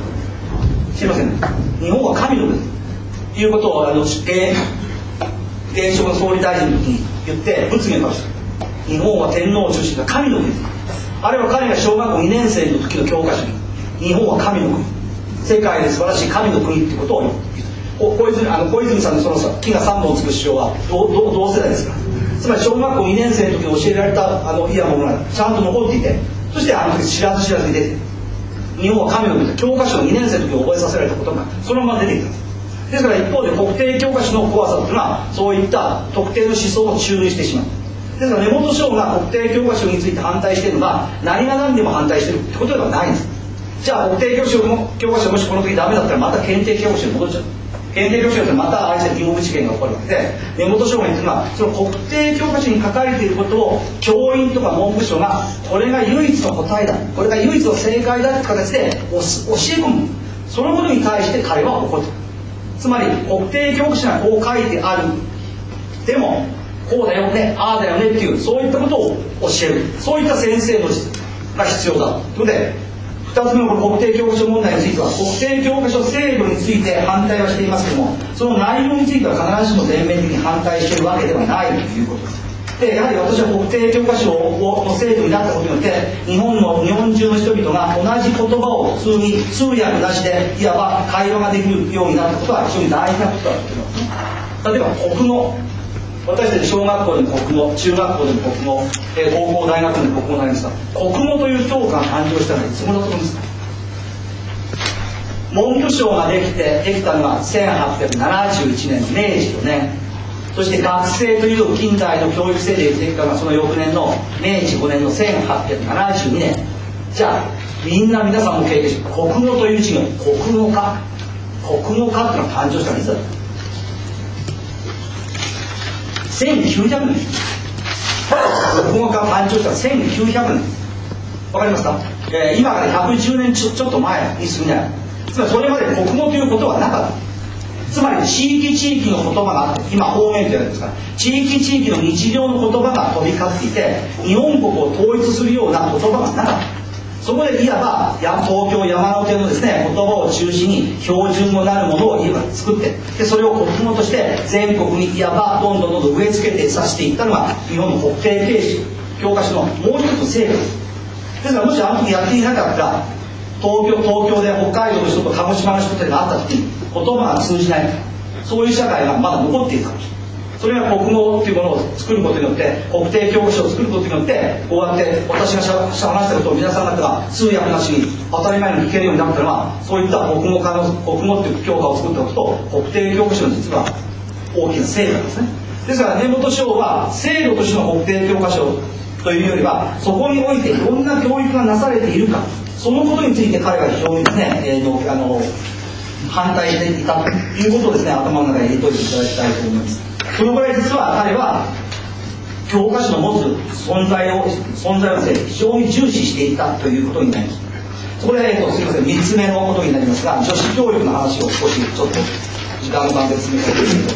知りませんね、日本は神の国ですということを現職の総理大臣の時に言って物議をかけました。日本は天皇を中心な神の国です。あるいは彼が小学校2年生の時の教科書に日本は神の国、世界で素晴らしい神の国っていうことを言う。小泉さんのその木が3本つく首相は同世代ですから、つまり小学校2年生の時に教えられたいやものがちゃんと残っていて、そして時知らず知らずに出て、日本は神の国で教科書を2年生の時に覚えさせられたことがそのまま出てきたんです。ですから一方で国定教科書の怖さというのはそういった特定の思想を注入してしまう。ですから根本省が国定教科書について反対しているのは何が何でも反対しているってことではないんです。じゃあ国定教科書もしこの時ダメだったらまた検定教科書に戻っちゃう。検定教科書でまたあいつは疑問事件が起こるわけで、根本省が言ってるのはその国定教科書に書かれていることを教員とか文部省がこれが唯一の答えだ、これが唯一の正解だという形で教え込む。そのことに対して彼は怒る。つまり国定教科書がこう書いてある、でもこうだよね、ああだよねっていうそういったことを教える、そういった先生のが必要だということで、2つ目の国定教科書問題については国定教科書制度について反対はしていますけども、その内容については必ずしも全面的に反対しているわけではないということです。でやはり私は国定教科書の制度になったことによって日本中の人々が同じ言葉を普通に通訳なしでいわば会話ができるようになったことは非常に大事なことだと思います。例えば国語、私たち小学校でも国語、中学校でも国語、高校大学でも国語になりますが、国語という教科が誕生したのはいつ頃だと思いますか？文部省ができたのは1871年明治4年、そして学制という近代の教育制度でできたのはその翌年の明治5年の1872年。じゃあ皆さんも経験して国語という字が国語科っていうのが誕生したのはいつだった？1900年。国語が誕生したのは1900年。わかりますか？ 今から110年ちょっと前に過ぎない。つまりそれまで国語ということはなかった。つまり地域地域の言葉があって、今方言というやつですから、地域地域の日常の言葉が飛び交っていて、日本国を統一するような言葉がなかった。そこでいわば東京山手のですね、言葉を中心に標準語なるものを作って、でそれを国語として全国にいわばどんどん植え付けてさせていったのが日本の国定形式教科書のもう一つの成果です。ですからもしあの時やっていなかったら、東京で北海道の人と鹿児島の人というのがあった時に言葉が通じない、そういう社会がまだ残っているかもしれない。それが国語というものを作ることによって、国定教科書を作ることによって、こうやって私が話したことを皆さん方が通訳なしに当たり前に聞けるようになったのは、そういった国語という教科を作っておくと、国定教科書の実は大きな成果ですね。ですから根本章は制度としての国定教科書というよりは、そこにおいていろんな教育がなされているか、そのことについて彼が非常にですね、反対していたということをですね、頭の中に入れておいていただきたいと思います。そのぐらい実は彼は教科書の持つ存在をですね、非常に重視していたということになります。そこで、すみません、3つ目のことになりますが、女子教育の話を少しちょっと時間の関係で進めていきたいと思い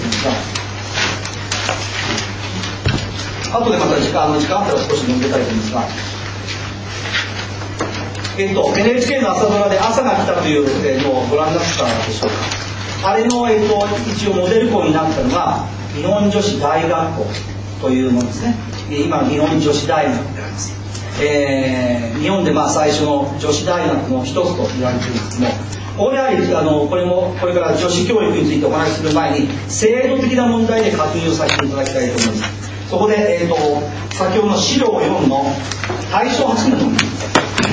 ますが、後でまた時間あったら少し述べたいと思いますが、NHK の朝ドラで朝が来たというのをご覧になったでしょうか。あれの、一応モデル校になったのが日本女子大学校というものですね。今の日本女子大学であります。日本で最初の女子大学の一つと言われているんですけども、これから女子教育についてお話しする前に制度的な問題で確認をさせていただきたいと思います。そこで、先ほどの資料4の大正8年の問題です。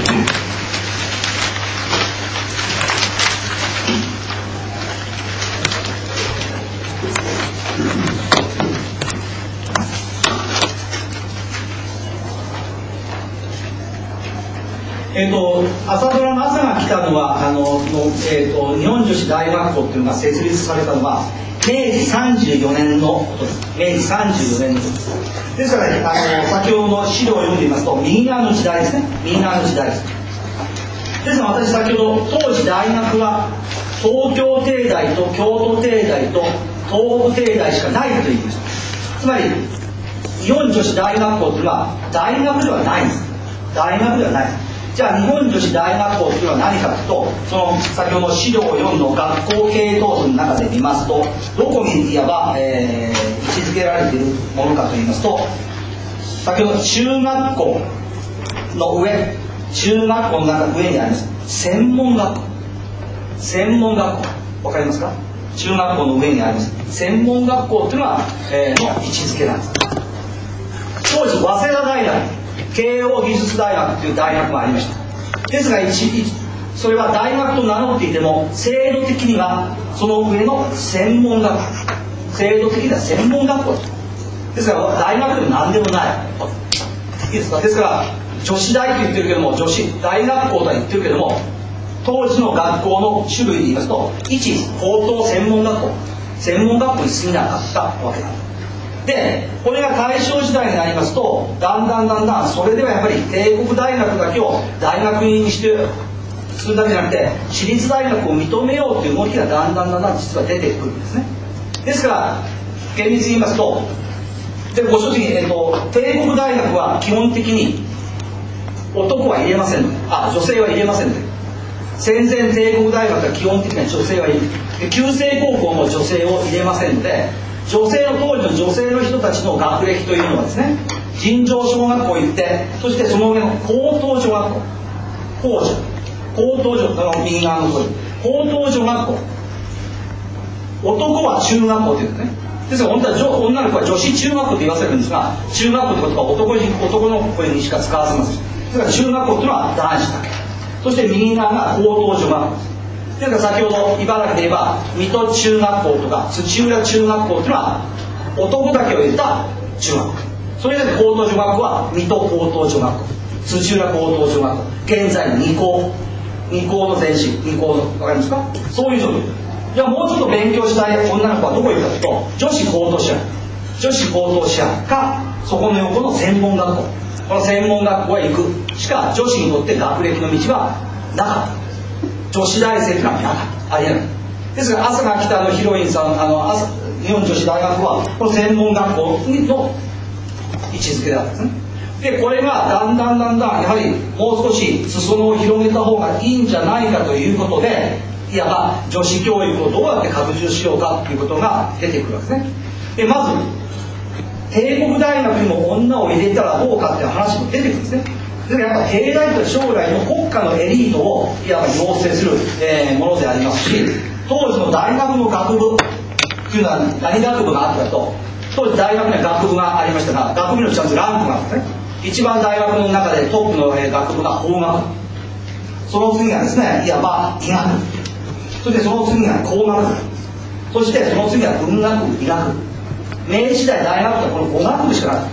朝ドラの朝が来たのは日本女子大学校というのが設立されたのは明治34年のことです。明治34年のことです。ですから、先ほどの資料を読んでみますと右側の時代ですね。右側の時代です。ですから私先ほど当時大学は東京帝大と京都帝大と東北帝大しかないと言いました。つまり日本女子大学校というのは大学ではないんです。大学ではない。じゃあ日本女子大学校というのは何かというと、その先ほどの資料4の学校系統図の中で見ますと、どこにいわば、位置づけられているものかといいますと、先ほど中学校の上、中学校の上にあります専門学校。専門学校、わかりますか？中学校の上にあります専門学校というのは、の位置づけなんです。当時早稲田大学、慶応義塾大学という大学もありました。ですがそれは大学と名乗っていても制度的にはその上の専門学校、制度的には専門学校ですから大学でも何でもないですから女子大と言ってるけども、女子大学校とは言ってるけども、当時の学校の種類で言いますと一高等専門学校、専門学校に過ぎなかったわけなんです。で、これが大正時代になりますと、だんだんそれではやっぱり帝国大学だけを大学にしてするだけじゃなくて、私立大学を認めようという動きがだんだん実は出てくるんですね。ですから厳密に言いますと、でご正直、帝国大学は基本的に男は入れませんので、女性は入れませんので、戦前帝国大学は基本的には女性は入れる。で旧制高校も女性を入れませんので、当時の女性の人たちの学歴というのはですね、尋常小学校行って、そしてその上の高等女学校、高等女、右側のとおり、高等女学校、男は中学校というんですね。ですから本当は女の子は女子中学校と言わせるんですが、中学校ということは男の子にしか使わせません。ですから中学校というのは男子だけ。そして右側が高等女学校です。ですから先ほど茨城で言えば水戸中学校とか土浦中学校というのは男だけを入れた中学校。それで高等女学校は水戸高等女学校、土浦高等女学校、現在の二高の前身、二高のわかりますか？そういう状況。じゃあもうちょっと勉強したい女の子はどこ行くかというと、女子高等師範かそこの横の専門学校、 この専門学校へ行くしか女子にとって学歴の道はなかった。女子大生というのはなかった。ありえない。ですから朝が来たヒロインさん日本女子大学はこの専門学校の位置づけだったんですね。でこれがだんだんやはりもう少し裾野を広げた方がいいんじゃないかということで、いわば女子教育をどうやって拡充しようかということが出てくるわけですね。でまず帝国大学にも女を入れたらどうかっていう話も出てくるんですね。でやっぱ帝大というのは将来の国家のエリートをいわば養成する、ものでありますし、当時の大学の学部というのは何学部があったと、当時大学には学部がありましたが、学部のちゃんとランクがあったんですね。一番大学の中でトップの学部が法学、その次がですねいわば医学、そしてその次が工学、そしてその次が文学部、医学。明治時代大学ってこの5学部しかなかった。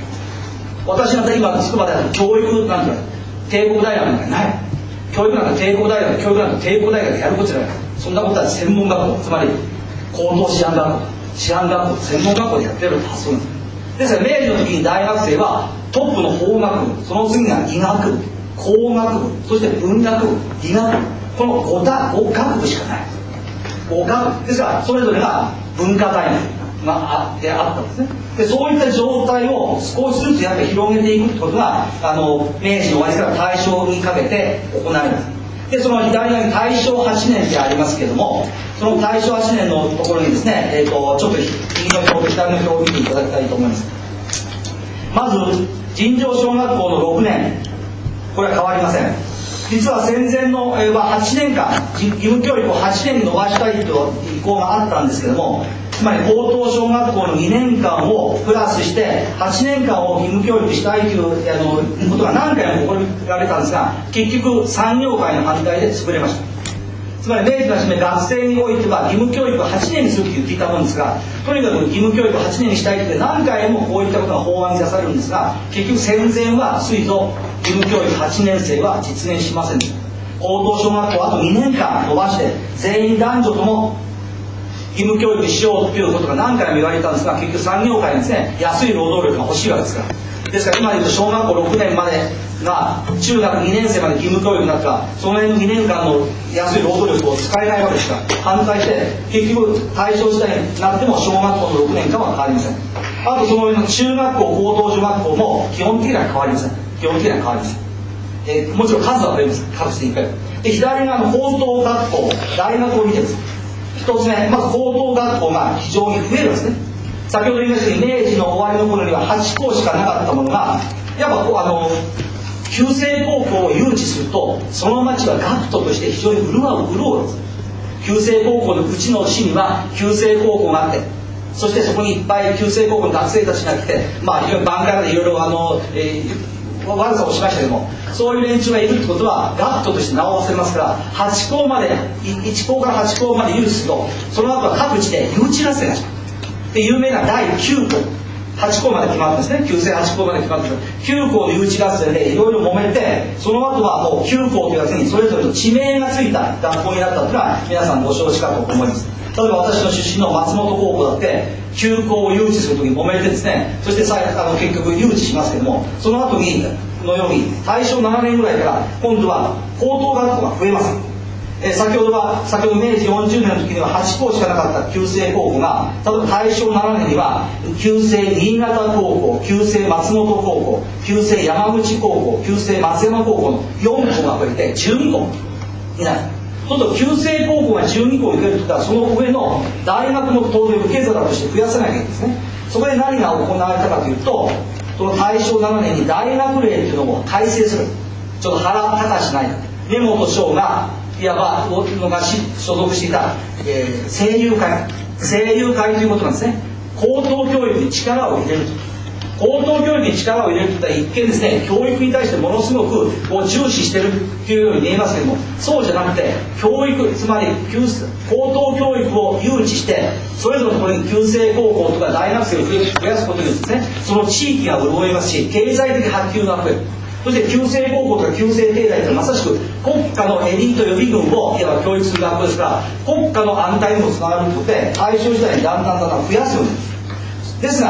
私なんか今筑波大学教育なんて帝国大学なんかない。教育なんか帝国大学、教育なんか帝国大学でやることじゃない。そんなことは専門学校、つまり高等師範学校、師範学校、専門学校でやってる発想なんです。ですから明治の時に大学生はトップの法学部、その次が医学部、工学部、そして文学部、理学部、この5学部しかない。5学部ですからそれぞれが文化大学があったんですね。でそういった状態を少しずつやって広げていくことが明治の終わりから大正にかけて行われます。でその左側に大正8年ってありますけれども、その大正8年のところにですね、ちょっと右の表と左の表を見ていただきたいと思います。まず尋常小学校の6年、これは変わりません。実は戦前の8年間義務教育を8年に伸ばしたいという意向があったんですけども、つまり高等小学校の2年間をプラスして8年間を義務教育したいということが何回も行われたんですが、結局産業界の反対で潰れました。つまり明治の初め学生においては義務教育を8年にすると言っていたものですが、とにかく義務教育を8年にしたいという何回もこういったことが法案に出されるんですが、結局戦前は推と義務教育8年生は実現しませんでした。高等小学校をあと2年間伸ばして全員男女とも義務教育しようということが何回も言われたんですが、結局産業界にですね安い労働力が欲しいわけですから。ですから今言うと小学校6年までが中学2年生まで義務教育になったら、その辺の2年間の安い労働力を使えないわけですから、反対して結局大正時代になっても小学校の6年間は変わりません。あとその上の中学校高等小学校も基本的には変わりません。基本的には変わりません。もちろん数は増えます。各地でいっぱい。で左側の高等学校大学を見てください。一つ目、まず高等学校が非常に増えるんですね。先ほど言いましたように明治の終わりの頃には8校しかなかったものが、やっぱ旧制高校を誘致するとその町は学徒として非常に潤うんです。旧制高校のうちの市には旧制高校があって、そしてそこにいっぱい旧制高校の学生たちが来て、挽回でいろいろ悪さをしましたけども、そういう連中がいるってことは学徒として名を忘れますから、8校まで1校から8校まで誘致すると、その後は各地で誘致合戦がします。で有名な第9校8校まで決まったんですね。旧制8校まで決まったんです9校の誘致合戦でいろいろ揉めて、その後はもう9校というやつにそれぞれの地名がついた学校になったというのは皆さんご承知かと思います。例えば私の出身の松本高校だって9校を誘致するときに揉めてですね、そして結局誘致しますけども、その後にのように大正7年ぐらいから今度は高等学校が増えます。先ほど明治40年の時には8校しかなかった旧制高校が、例えば大正7年には旧制新潟高校、旧制松本高校、旧制山口高校、旧制松山高校の4校が増えて12校になる。そうすると旧制高校が12校に増えるといったら、その上の大学も当然受け皿として増やさなきゃいけないんですね。そこで何が行われたかというと、その大正7年に大学令というのを改正する。ちょっと原隆内根本翔がいわばのが所属していた、声優会ということなんですね。高等教育に力を入れると。高等教育に力を入れるといったら一見ですね、教育に対してものすごく重視してるというように見えますけども、そうじゃなくて教育、つまり高等教育を誘致してそれぞれのところに旧制高校とか大学生を増やすことによってですね、その地域が潤いますし、経済的波及が増える。そして旧制高校とか旧制帝大というのはまさしく国家のエリート予備軍をいわば教育する学校ですから、国家の安泰にもつながることで大正時代にだんだん増やすようになる。ですが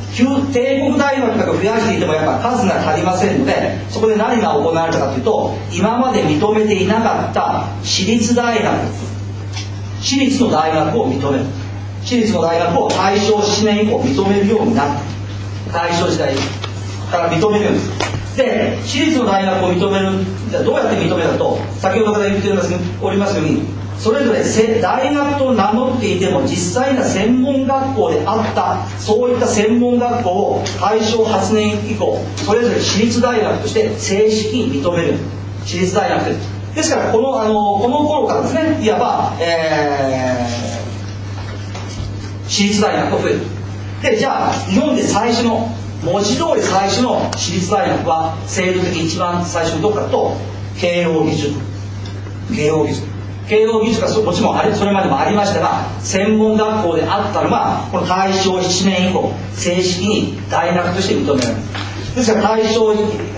帝国大学とか増やしていてもやっぱ数が足りませんので、そこで何が行われたかというと、今まで認めていなかった私立大学、私立の大学を認める、私立の大学を大正7年以降認めるようになった。大正時代から認めるようになった。で、私立の大学を認める、じゃあどうやって認めるかと、先ほどから言っておりますように、それぞれ大学と名乗っていても実際には専門学校であった、そういった専門学校を大正8年以降それぞれ私立大学として正式に認める。私立大学ですから、この頃からですね、いわば、私立大学が増える。で、じゃあ日本で最初の文字通り最初の私立大学は制度的一番最初にどこかと慶応義塾。慶応義塾はもちろんそれまでもありましたが、専門学校であったのはこの大正7年以降正式に大学として認められる。ですから大正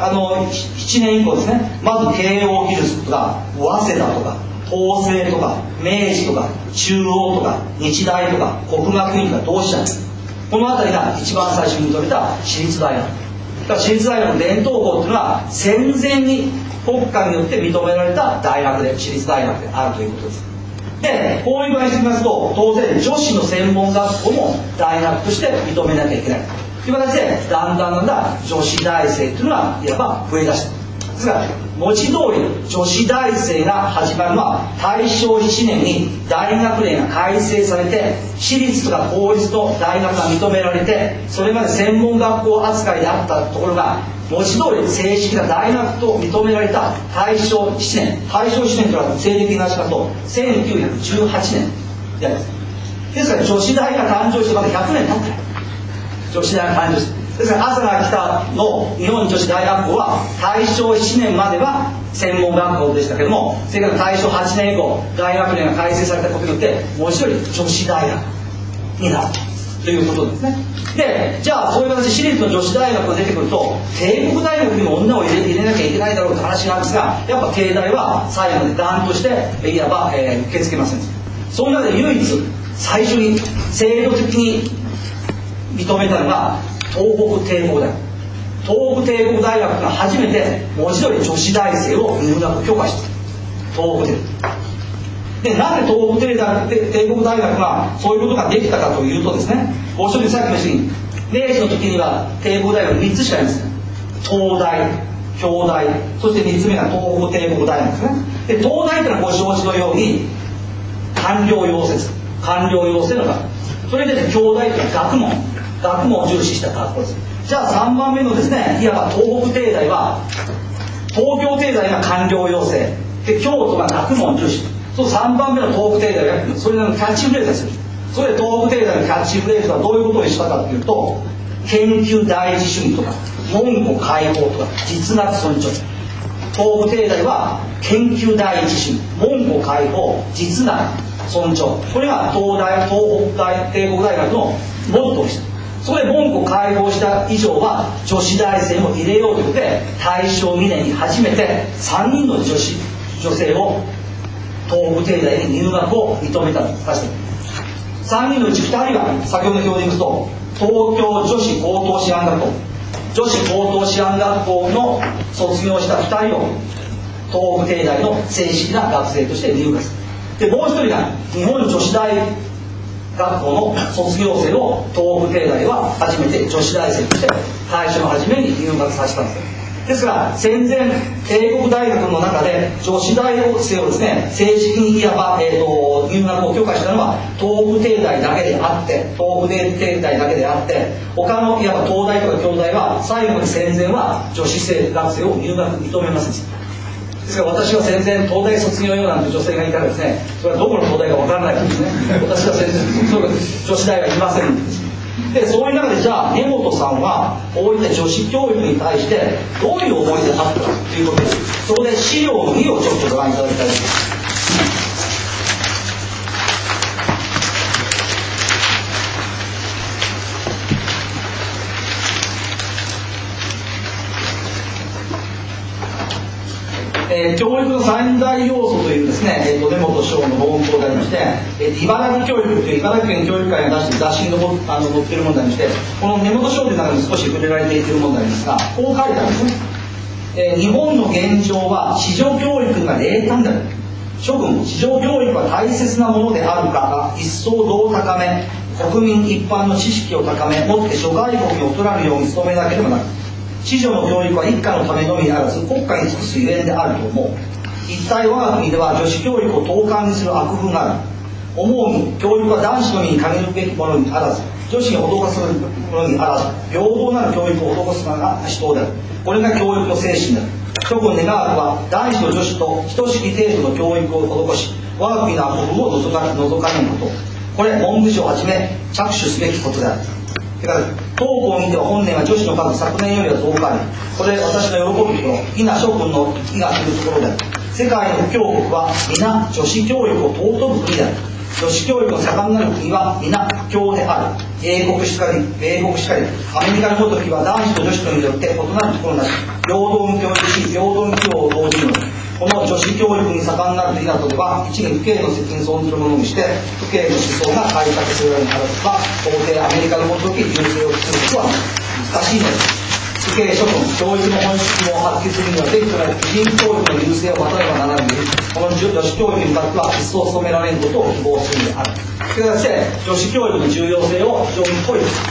7年以降ですね、まず慶応義塾とか早稲田とか法政とか明治とか中央とか日大とか国学院とか同志社、この辺りが一番最初に認めた私立大学。だから私立大学の伝統校というのは戦前に国家によって認められた大学で、私立大学であるということです。で、こういう場合にしてみますと、当然女子の専門学校も大学として認めなきゃいけないという形で、だんだん女子大生というのがいわば増え出した。ですから文字通り女子大生が始まるのは大正7年に大学令が改正されて、私立とか公立の大学が認められて、それまで専門学校扱いであったところが文字通り正式な大学と認められた大正7年。大正7年というのは西暦になしますと1918年であります。ですから女子大が誕生してまだ100年経ってない。女子大が誕生して、ですから朝が来たの日本女子大学校は大正7年までは専門学校でしたけども、それから大正8年以降大学令が改正されたことによって文字通り女子大学になるということですね。で、じゃあそういう形で私立の女子大学が出てくると、帝国大学にも女を入れなきゃいけないだろうって話なんですが、やっぱ帝大は最後まで断としていわば、受け付けませんでした。その中で唯一最初に制度的に認めたのが東北帝国大学。東北帝国大学が初めて文字通り女子大生を入学許可した。東北帝国で、なぜ東北帝国大学がそういうことができたかというとですね、ご承知さっきのように明治の時には帝国大学3つしかないんですね。東大、京大、そして3つ目が東北帝国大学ですね。で、東大というのはご承知のように官僚養成です。官僚養成の学校。それで、ね、京大というのは学問を重視した学校です。じゃあ3番目のですね、いわば東北帝大は東京帝大が官僚養成で、京都が学問を重視。そう3番目の東北帝大がそれのキャッチフレーズでする。それで東北帝大のキャッチフレーズはどういうことをしたかというと、研究第一主義とか門戸開放とか実学尊重。東北帝大は研究第一主義、門戸開放、実学尊重、これが東北帝国大学のモットーでした。そこで門戸開放した以上は女子大生も入れようということで、大正2年に初めて3人の女性を東北帝大に入学を認めたんです。3人のうち2人は先ほどの表で言いますと、東京女子高等師範学校、女子高等師範学校の卒業した2人を東北帝大の正式な学生として入学する。で、もう1人が日本女子大学校の卒業生を東北帝大は初めて女子大生として大正の初めに入学させたんです。ですから戦前帝国大学の中で女子大生をですね、正式にいわば、入学を許可したのは東北帝大だけであって、他のいわば東大とか京大は最後に戦前は女子学生を入学認めませんでした。ですから私は戦前東大卒業よなんて女性がいたらですね、それはどこの東大かわからないんですね。私は戦前女子大がいませんで、そういう中でじゃあ根本さんはこういった女子教育に対してどういう思いであったかということです。そこで資料の2をちょっとご覧いただきたいと思います。 教育の三大要素というですね、根本章の論考でありまして、茨城教育という茨城県教育会が出して雑誌に載っている問題にして、この根本章の中に少し触れられている問題ですが、こう書いてあるんですね。日本の現状は市場教育が冷淡である。諸君、市場教育は大切なものであるが、一層度を高め、国民一般の知識を高め、もって諸外国に劣らぬように努めなければならない。市場の教育は一家のためのみならず国家に尽くすゆえんであると思う。一体我が国では女子教育を等間にする悪風がある。思うに教育は男子のみに限るべきものにあらず、女子に施すものにあらず、平等なる教育を施すのが至当である。これが教育の精神である。諸君願わくは男子と女子と等しき程度の教育を施し、我が国の悪風を除かぬこと。これ文部省をはじめ着手すべきことである。それから当校にては本年は女子の数昨年よりは増加あり、これ私の喜ぶところ、皆諸君の意がするところである。世界の不教国は皆女子教育を尊ぶ国である。女子教育の盛んなる国は皆不教である。英国しかり、米国しかり、アメリカのごときは男子と女子とによって異なるところなし、平等に教育し、平等に教を講じるのです。この女子教育に盛んなる国などでは、一に父兄の責任に存ずるものにして、父兄の思想が改革するようにならば、到底アメリカのごとき優勢を作ることは難しいのです。父兄諸君、教育の本質を発揮するには、ぜひとも婦人教育の優勢を渡ればならないので、この女子教育に向かっては一層努められることを希望するのである。という形で、女子教育の重要性を非常に説いています。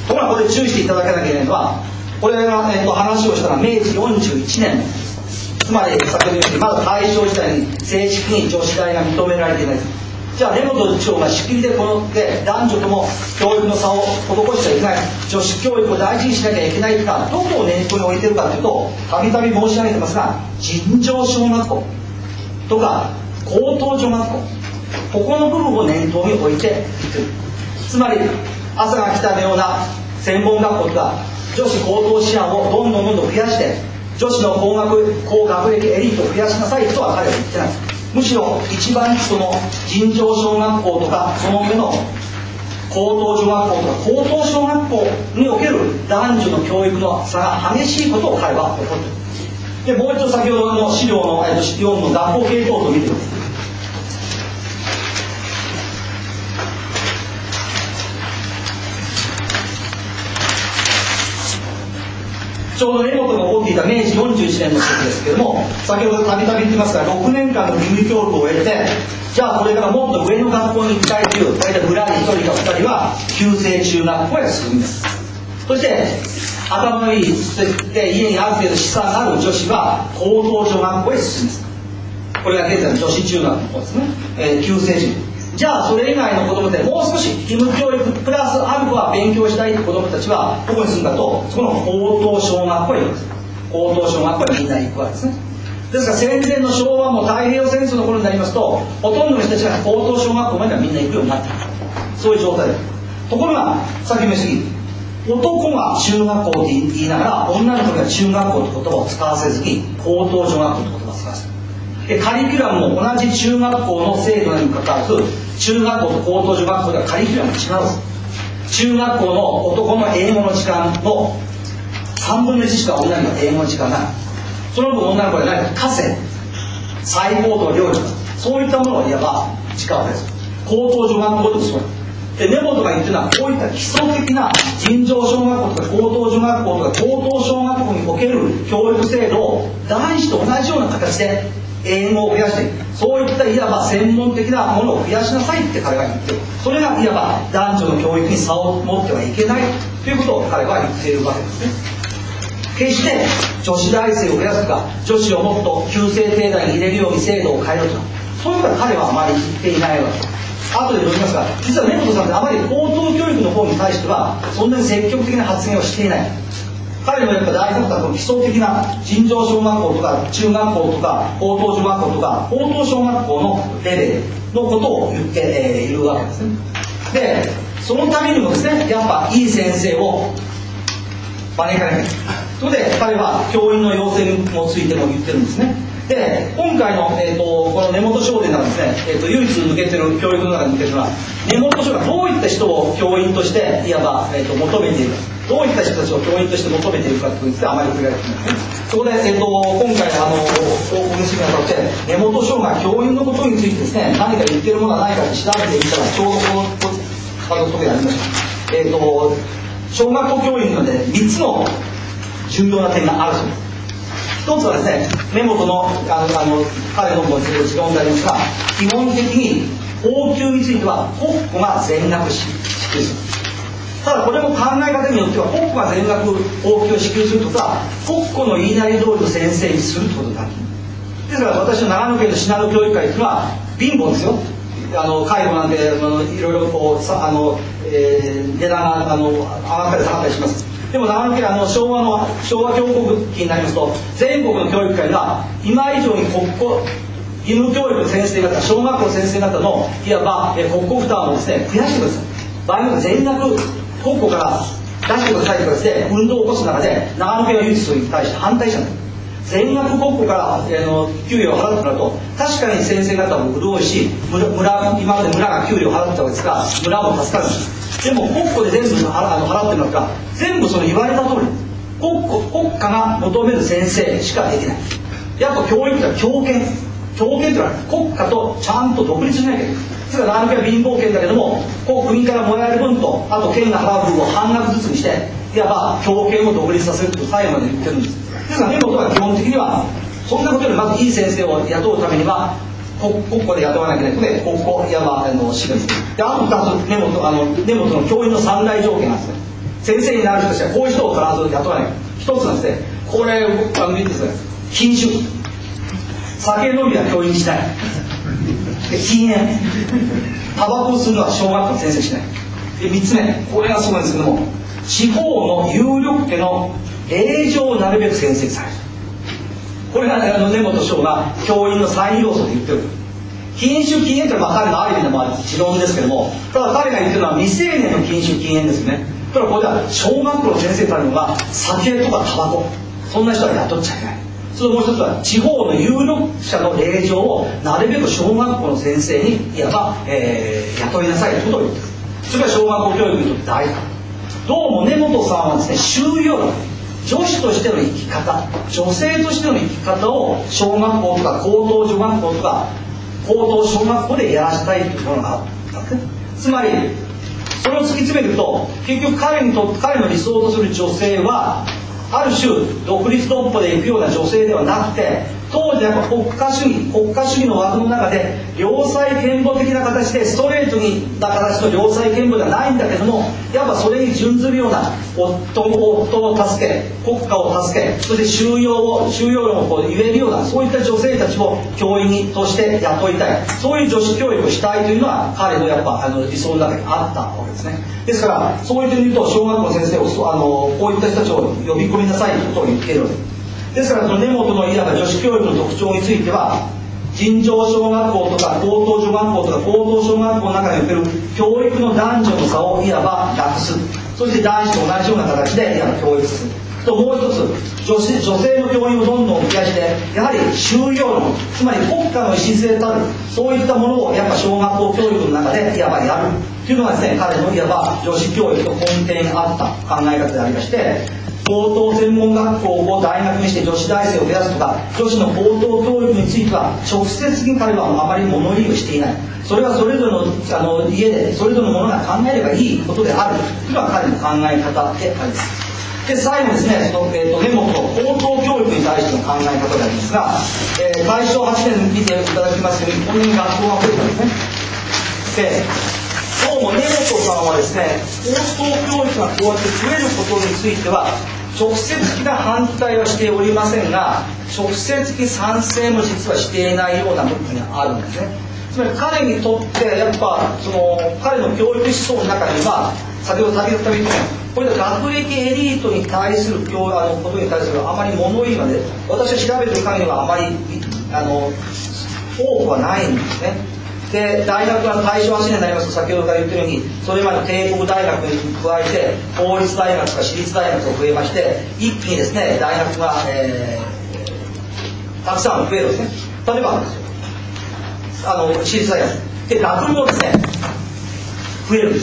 ところがこれ注意していただけなきゃいけないのは、これが、話をしたのは明治41年です。つまり先ほど言ったようにまだ大正時代に正式に女子大が認められていないです。じゃあ根本部長が仕切りでこので男女とも教育の差を施しちゃいけない、女子教育を大事にしなきゃいけないってのはどこを念頭に置いてるかというと、たびたび申し上げてますが、尋常小学校とか高等女学校、ここの部分を念頭に置いていってる。つまり朝が来たような専門学校とか女子高等師範をどんどん増やして女子の高学歴エリートを増やしなさいとは彼は言ってない。むしろ一番基礎の尋常小学校とかその上の高等女学校とか高等小学校における男女の教育の差が激しいことを彼は怒っている。でもう一度先ほどの資料の4の学校系統を見てください。ちょうど根本が起こっていた明治41年の時ですけれども、先ほどたびたび言ってますが、6年間の義務教育を終えて、じゃあこれからもっと上の学校に行きたいという大体ぐらい1人か2人は旧制中学校へ進みます。そして頭のいいで家にある程度資産がある女子は高等女学校へ進みます。これが現在の女子中学校ですね、旧制中。じゃあそれ以外の子どもでもう少し義務教育プラスアルファ勉強したい子どもたちはどこに住んだと、そこの高等小学校へ行くんです。高等小学校へみんな行くわけですね。ですから戦前の昭和も太平洋戦争の頃になりますと、ほとんどの人たちが高等小学校まではみんな行くようになっている。そういう状態です。ところがさっきも言い過ぎ、男が中学校って言いながら女の子が中学校って言葉を使わせずに高等女学校って言葉を使わせる。カリキュラムも同じ中学校の制度にもかかわらず、中学校と高等女学校ではカリキュラムが違うんです。中学校の男の英語の時間の3分の1しか女には英語の時間がない。その分女の子は何か家政、最高等領域、そういったものをいわば違うわけです。高等女学校でもそうで、根本が言ってるのはこういった基礎的な尋常小学校とか高等女学校とか高等小学校における教育制度を男子と同じような形で英語を増やしていく、そういったいわば専門的なものを増やしなさいって彼が言っている。それがいわば男女の教育に差を持ってはいけないということを彼は言っているわけですね。決して女子大生を増やすとか女子をもっと旧制帝大に入れるように制度を変えるとか、そういうことは彼はあまり言っていないわけです。後で述べますが、実は根本さんってあまり高等教育の方に対してはそんなに積極的な発言をしていない。彼のやっぱ大事なことは基礎的な尋常小学校とか中学校とか高等女学校とか高等小学校のレベルのことを言っているわけですね。で、そのためにもですね、やっぱいい先生を招かなきゃいけない。ということで彼は教員の養成についても言ってるんですね。で、今回の、この根本省でなんですね、唯一抜けてる教育の中に抜けてるのは根本省がどういった人を教員としていわば、求めているか。 どういった人たちを教員として求めているかということについてあまり触れられていないですね。そこで、今回報告するにあたって根本省が教員のことについてですね、何か言ってるものがないかって調べてみたらちょうどこのところにありました。小学校教員にはね、3つの重要な点があるそうです。一つはですね、根本の彼の持論でありますが、基本的に応急については国庫が全額支給する。ただこれも考え方によっては国庫が全額応急を支給するとか、国庫の言いなり通りの先生にするということになる。ですから私の長野県の信濃教育会というのは貧乏ですよ。介護なんていろいろこう値段が上がったり下がったりします。でも長野県昭和教国期になりますと全国の教育界が今以上に義務教育の先生方、小学校の先生方のいわば国庫負担をですね増やしてください。場合によって全額国庫から出してくださいとかですね運動を起こす中で長野県は唯一それに対して反対したんです。全額国庫から給料を払ってもらうと確かに先生方も潤うし今まで村が給料を払ってたわけですが村も助かるんです。でも国庫で全部払ってもらうから全部その言われた通り国家が求める先生しかできない。やっぱ教育って強権っていうのは国家とちゃんと独立しなきゃいけない。ですから長野県は貧乏県だけども国からもらえる分とあと県が払う分を半額ずつにしていわば強権を独立させると最後まで言ってるんです。ですから根本は基本的にはそんなことよりまずいい先生を雇うためには国庫で雇わなきゃいけないので国庫いわば資源であと2つ根本の教員の三大条件なんですね。先生になる人としてはこういう人を必ず雇わない。一つなんですね。これ見てください。禁酒。酒飲みは教員しない。で禁煙。タバコを吸うのは小学校の先生しない。で3つ目、これがそうなんですけども地方の有力家の令状をなるべく先生にされる。これが根本省が教員の3要素で言ってる。禁酒禁煙というのは彼のある意味の持論ですけども、ただ彼が言ってるのは未成年の禁酒禁煙ですね。ただこれでは小学校の先生たるのが酒とかタバコそんな人は雇っちゃいけない。それもう一つは地方の有力者の令状をなるべく小学校の先生にいわば、雇いなさいということを言ってる。それが小学校教育にとって大事だ。どうも根本さんはですね修養論女子としての生き方女性としての生き方を小学校とか高等女学校とか高等小学校でやらせたいというものがあったんですね。つまりそれを突き詰めると結局彼の理想とする女性はある種独立独歩で行くような女性ではなくて当時やっぱ国家主義の枠の中で良妻賢母的な形でストレートな形の良妻賢母ではないんだけどもやっぱそれに準ずるような夫を助け国家を助けそして収容論を言えるようなそういった女性たちを教員として雇いたいそういう女子教育をしたいというのは彼のやっぱ理想の中にあったわけですね。ですからそういう点で言うと小学校の先生をこういった人たちを呼び込みなさいということを言っているわけです。ですからその根本のいわば女子教育の特徴については尋常小学校とか高等女学校とか高等小学校の中における教育の男女の差をいわばなくすそして男子と同じような形でいわば教育するともう一つ女性の教員をどんどん増やしてやはり修養論つまり国家の礎たるそういったものをやっぱ小学校教育の中でいわばやるというのがですね彼のいわば女子教育の根底にあった考え方でありまして高等専門学校を大学にして女子大生を増やすとか女子の高等教育については直接的に彼はあまり物言いをしていない。それはそれぞれの家でそれぞれのものが考えればいいことであるというのが彼の考え方であります。で最後ですね根本の高等教育に対しての考え方でありますが、大正8年見ていただきますけどこんなに学校が増えたんですね。でどうも根本さんはですね高等教育がこうやって増えることについては直接的な反対はしておりませんが直接的賛成も実はしていないような部分があるんですね。つまり彼にとってやっぱ彼の教育思想の中には先ほど言ったようにこれは学歴エリートに対することに対するあまり物言いがね私が調べてる限りはあまり多くはないんですね。で大学は大正8年になりますと先ほどから言ってるようにそれまでの帝国大学に加えて公立大学とか私立大学が増えまして一気にですね大学が、たくさん増えるんですね。例えば私立大学で学部もですね増えるんです。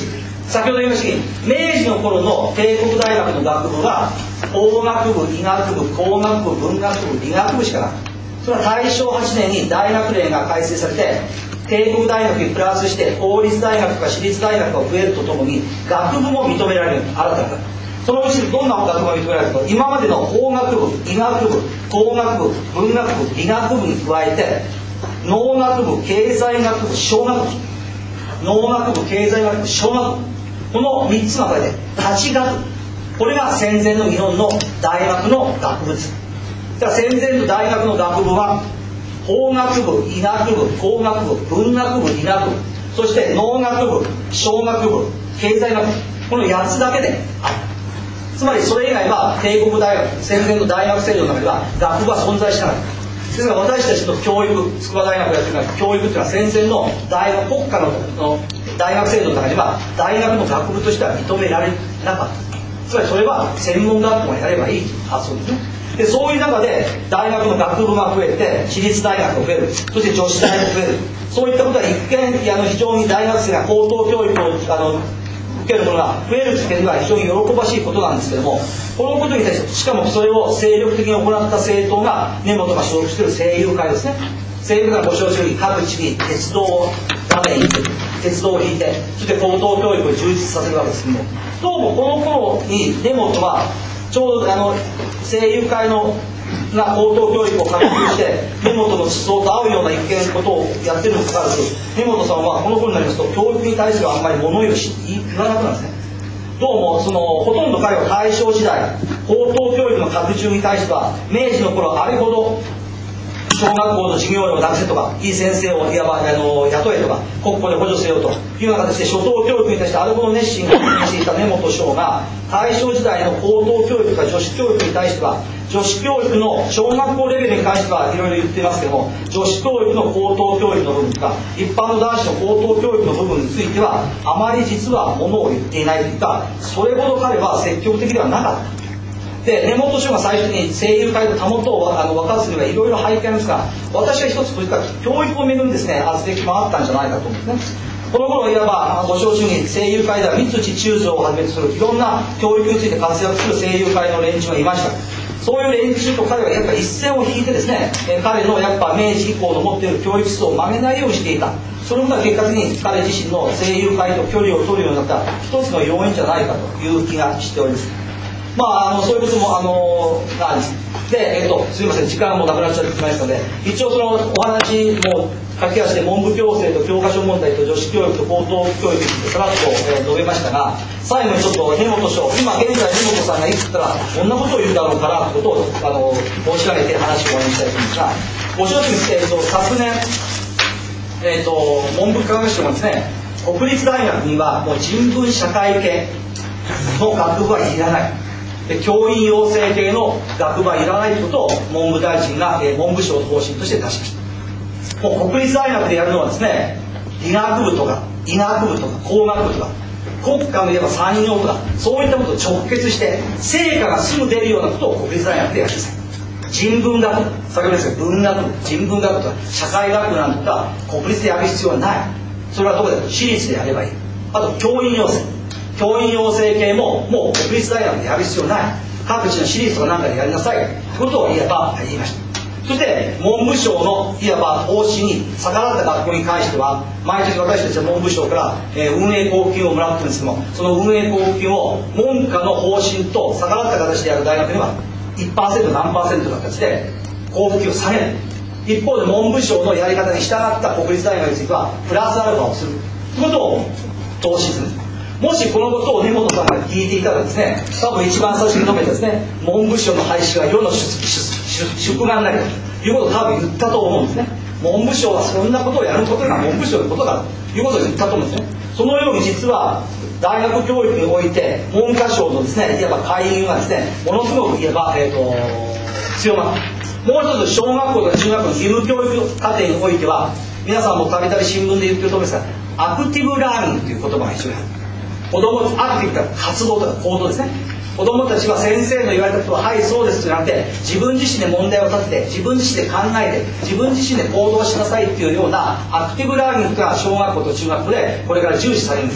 先ほど言いましたように明治の頃の帝国大学の学部は法学部、医学部、工学部、文学部、理学部しかなかった。それは大正8年に大学令が改正されて帝国大学にプラスして公立大学とか私立大学が増えるとともに学部も認められるように新たになった。そのうちどんな学部が認められるかと、今までの法学部、医学部、工学部、文学部、理学部に加えて農学部、経済学部、商学部、農学部、経済学部、商学部、この3つの中で立ち学部、これが戦前の日本の大学の学部です。だから戦前の大学の学部は法学部、医学部、工学部、文学部、理学部、そして農学部、商学部、経済学部、この8つだけである。つまりそれ以外は帝国大学、戦前の大学制度の中では学部は存在しなかった。ですから私たちの教育、筑波大学がやってる教育というのは戦前の大学、国家の大学制度の中では大学の学部としては認められなかった。つまりそれは専門学校がやればいいという発想ですね。でそういう中で大学の学部が増えて私立大学が増える、そして女子大が増える、そういったことは一見非常に大学生が高等教育を受けるものが増えるという点では非常に喜ばしいことなんですけども、このことに対してしかもそれを精力的に行った政党が根本が所属している政友会ですね。政府がご承知のように各地に鉄道を画面に鉄道を引いて、そして高等教育を充実させるわけですけども、どうもこの頃に根本はちょうど政友会の高等教育を確立して根本の思想と合うような一見ことをやってるにもかかわらず、根本さんはこの頃になりますと教育に対するあんまり物言いを言わなくなるんですね。どうもほとんど彼は大正時代高等教育の拡充に対しては明治の頃あれほど小学校の授業料をなくせとかいい先生をいわば雇えとか国庫で補助せよというような形で初等教育に対してあれほど熱心にしていた根本省が大正時代の高等教育とか女子教育に対しては女子教育の小学校レベルに関してはいろいろ言っていますけども、女子教育の高等教育の部分とか一般の男子の高等教育の部分についてはあまり実はものを言っていないというか、それほど彼は積極的ではなかった。で根本省が最初に政友会のたもとを分かつにはいろいろ背景あるんですが、私は一つこれから教育をめぐるですね圧力もあったんじゃないかと思うんですね。この頃いわばご承知のように政友会では三土中将をはじめとするいろんな教育について活躍する政友会の連中がいました。そういう連中と彼はやっぱり一線を引いてですね、彼のやっぱ明治以降の持っている教育思想を曲げないようにしていた。それが結果的に彼自身の政友会と距離を取るようになった一つの要因じゃないかという気がしております。そういうこともなんです。で、すいません、時間もなくなっちゃってきましたので、一応そのお話も駆け足で文部教政と教科書問題と女子教育と高等教育についてさらっと述べましたが、最後にちょっと根本省、今現在根本さんがいくつったらこんなことを言うだろうかなということを申し上げて話を終わりにしたいと思いますが、ご承知に昨年、文部科学省がですね、国立大学にはもう人文社会系の学部はいらない。教員養成系の学部はいらないということを文部大臣が文部省の方針として出しました。もう国立大学でやるのはですね、理学部とか医学部とか工学部とか国家のいわば産業とかそういったことと直結して成果がすぐ出るようなことを国立大学でやるんです。人文学部、先ほど言いました文学部、人文学部とか社会学部なんとか国立でやる必要はない。それはどこで私立でやればいい。あと教員養成系ももう国立大学でやる必要ない。各地の私立とかなんかでやりなさいということをいわば言いました。そして文部省のいわば方針に逆らった学校に関しては毎年私たちは文部省から運営交付金をもらってるんですけども、その運営交付金を文科の方針と逆らった形でやる大学には 1% 何%の形で交付金を下げる。一方で文部省のやり方に従った国立大学についてはプラスアルファをするということを投資する。もしこのことを根本さんが聞いていたらですね、多分一番最初に述べたですね、文部省の廃止が世の宿願になるということを多分言ったと思うんですね。文部省はそんなことをやることが文部省のことだということを言ったと思うんですね。そのように実は大学教育において文科省のですね、いわば介入がですね、ものすごくいわば、強まった。もう一つ小学校とか中学校の義務教育課程においては皆さんもたびたび新聞で言ってると思いますが、アクティブラーニングという言葉が非常にある。子供アクティブな活動とか行動ですね。子供たちは先生の言われたことははいそうですとなって自分自身で問題を立てて自分自身で考えて自分自身で行動しなさいっていうようなアクティブラーニングが小学校と中学校でこれから重視されるんです。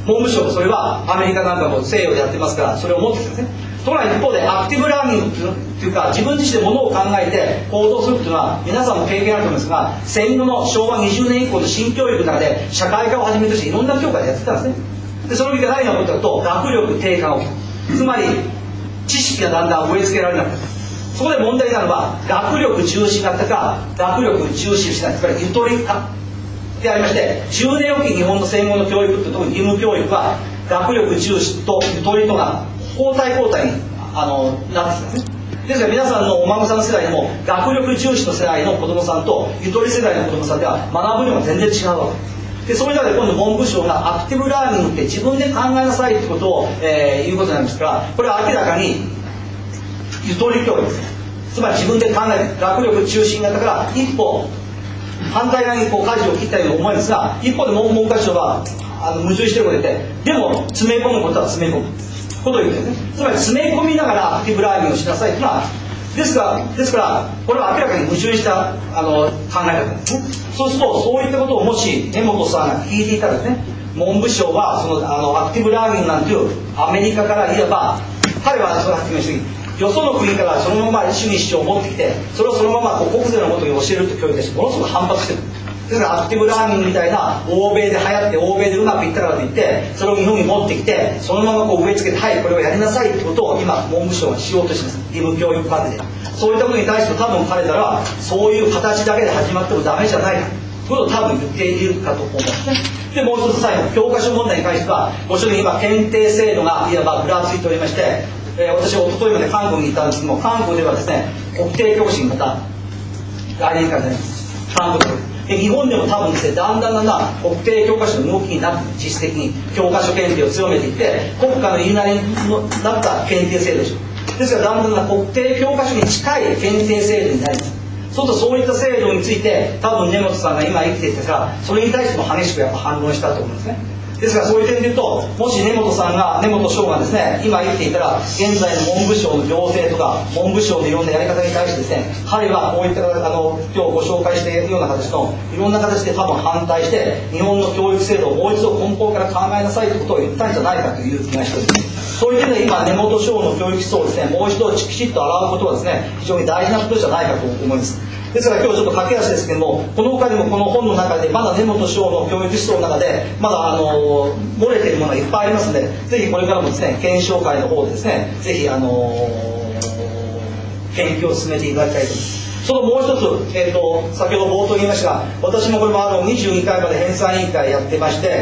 文部省もそれはアメリカなんかも西洋でやってますからそれを持ってきたんですね。ところが一方でアクティブラーニングっていうか自分自身でものを考えて行動するっていうのは皆さんも経験あると思いますが、戦後の昭和20年以降の新教育の中で社会科をはじめとしていろんな教科でやってたんですね。でその時何が起こったかと学力低下が起きた。つまり知識がだんだん植え付けられなくなった。そこで問題なのは学力重視だったか学力重視しない、つまりゆとりかでありまして、10年おき日本の戦後の教育って特に義務教育は学力重視とゆとりとが交代交代になってきたんですね。ですから皆さんのお孫さんの世代でも学力重視の世代の子どもさんとゆとり世代の子どもさんでは学ぶ量が全然違うわけで、そういう中で今度文部省がアクティブラーニングって自分で考えなさいってことを、言うことなんですから、これは明らかにゆとり教育です。つまり自分で考える学力中心型から一歩反対側にこう舵を切ったように思うんですが、一方で文科省は矛盾してることで言って、でも詰め込むことは詰め込むことを言うんですね。つまり詰め込みながらアクティブラーニングをしなさいというのはですからこれは明らかに矛盾した考え方ですね。そうするとそういったことをもし根本さんが聞いていたらですね、文部省はそのアクティブラーニングなんていうアメリカからいわば彼はそれははっきり言いました。よその国からそのまま主義主張を持ってきてそれをそのまま国税のもとに教えると教育でものすごく反発してる。ですからアクティブラーニングみたいな欧米で流行って欧米でうまくいったからといってそれを日本に持ってきてそのままこう植え付けてはいこれをやりなさいってことを今文部省がしようとしてます。義務教育まででそういったことに対して多分彼らはそういう形だけで始まってもダメじゃないかということを多分言っているかと思うんですね。でもう一つ最後教科書問題に関してはご承認今検定制度がいわばぐらついておりまして、私は一昨日まで韓国に行ったんですけども韓国ではですね国定教師にまた来年からになります韓国で日本でも多分ですねだんだん国定教科書の動きになって実質的に教科書検定を強めていって国家の言いなりになった検定制度ですからだんだん国定教科書に近い検定制度になります。そういった制度について多分根本さんが今生きていてからそれに対しても激しくやっぱ反論したと思うんですね。ですからそういう点で言うともし根本省がですね今生きていたら現在の文部省の行政とか文部省のいろんなやり方に対してですね彼はこういった今日ご紹介しているような形のいろんな形で多分反対して日本の教育制度をもう一度根本から考えなさいということを言ったんじゃないかという気がしております。そういう点で今根本省の教育思想をですねもう一度きちっと洗うことはですね非常に大事なことじゃないかと思います。ですから今日ちょっと駆け足ですけどもこの他にもこの本の中でまだ根本省の教育思想の中でまだ漏れているものがいっぱいありますのでぜひこれからもですね検証会の方でですねぜひ研究を進めていただきたいと思います。そのもう一つ、先ほど冒頭に言いましたが私もこれも22回まで編纂委員会やってまして、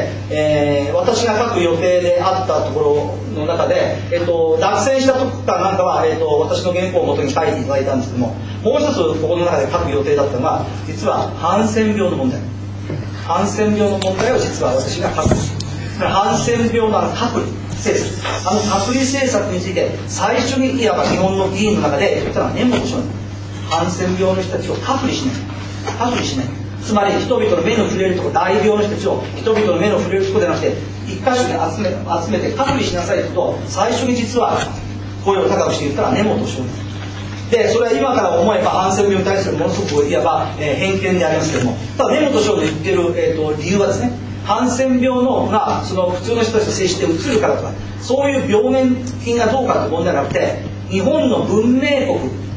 私が書く予定であったところの中で、落選したとこからなんかは、私の原稿をもとに書いていただいたんですけどももう一つここの中で書く予定だったのが実はハンセン病の問題ハンセン病の問題を実は私が書くハンセン病の隔離政策隔離政策について最初にいわば日本の議員の中で言ったのは根本省ハンセン病の人たちを隔離しないつまり人々の目の触れるところ大病の人たちを人々の目の触れるところではなくて一箇所に集めて隔離しなさいということを最初に実は声を高くして言ったら根本省でそれは今から思えばハンセン病に対するものすごくいわば、偏見でありますけれどもただ根本省の言っている、理由はですねハンセン病がその普通の人たちと接してうつるからとかそういう病原菌がどうかという問題じゃなくて日本の文明国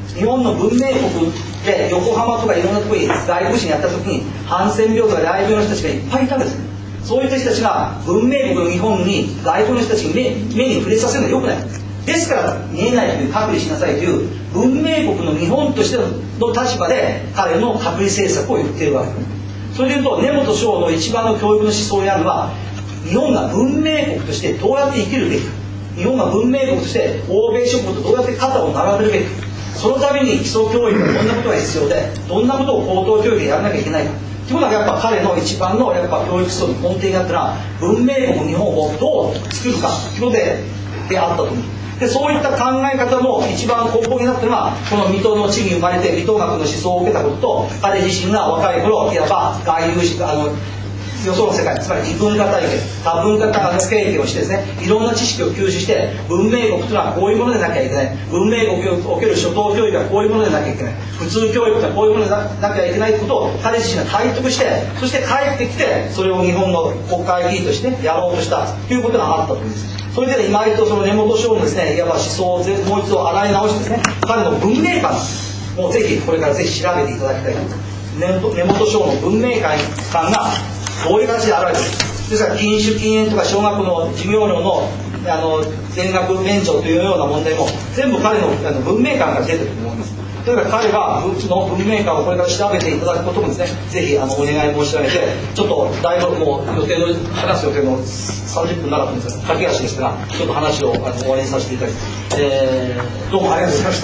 で横浜とかいろんなところに外国人やった時にハンセン病とか大病の人たちがいっぱいいたんですね。そういう人たちが文明国の日本に外国の人たちに目に触れさせるのは良くないですから見えないという隔離しなさいという文明国の日本としての立場で彼の隔離政策を言っているわけです。それでいうと根本省の一番の教育の思想にあるのは日本が文明国としてどうやって生きるべきか日本が文明国として欧米諸国とどうやって肩を並べるべきかそのために基礎教育はどんなことが必要でどんなことを高等教育でやらなきゃいけないかということがやっぱ彼の一番のやっぱ教育思想の根底にあったのは文明国日本をどう作るかということであったと思う。でそういった考え方の一番根本になっているのはこの水戸の地に生まれて水戸学の思想を受けたことと彼自身が若い頃いわば外遊よその世界、つまり異文化体系、多文化経験をしてですね、いろんな知識を吸収して、文明国というのはこういうものでなきゃいけない、文明国における初等教育はこういうものでなきゃいけない、普通教育はこういうものでなきゃいけないことを彼自身が体得して、そして帰ってきて、それを日本の国会議員としてやろうとしたということがあったというんです。それで、ね、今井とその根本章のですね、いわば思想をもう一度洗い直してですね、彼の文明観もうぜひこれからぜひ調べていただきたいと。根本章の文明観がどういう形で現れている。ですから禁酒禁煙とか小学の授業料の全額免除というような問題も全部彼の文明観が出てると思います。というか彼がの文明観をこれから調べていただくこともですね、ぜひお願い申し上げて、ちょっとだいぶもう話す予定の30分7分ですが、駆け足ですが、ちょっと話を終わりにさせていただきます。どうもありがとうございました。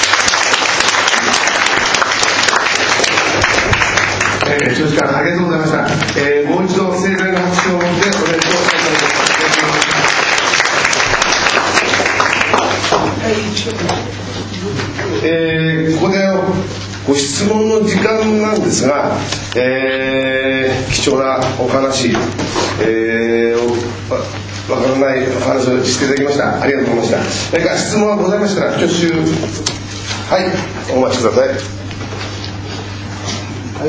長時間ありがとうございました。もう一度盛大な拍手を持っておめでとうございます。ここでご質問の時間なんですが、貴重なお話、わからないお話をしていただきました。ありがとうございました。何か質問はございましたら挙手、はい、お待ちください。はい、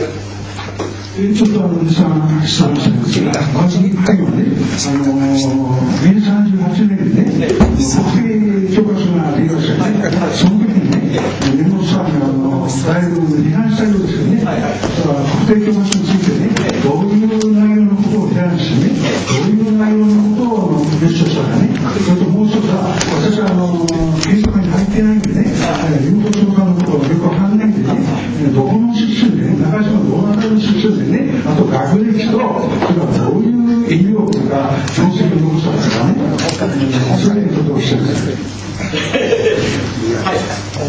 ちょっと質問したんですが、個人会はね、明治38年にね、国定教科書ができましたね。その時にね、根本さんがだいぶ批判したようですよね。国定教科書についてね、どういう内容のことを批判してね、どういう内容のことを熱唱したかね、それともう一つは、私は原則に入ってないんでね、根本長官のことをよくわかんないんでね、どこの出身でね、中島どうなる出身でね、あと学歴と、それからどういう医療とか業績を残したかね、そういうことをしてるんです。 はい。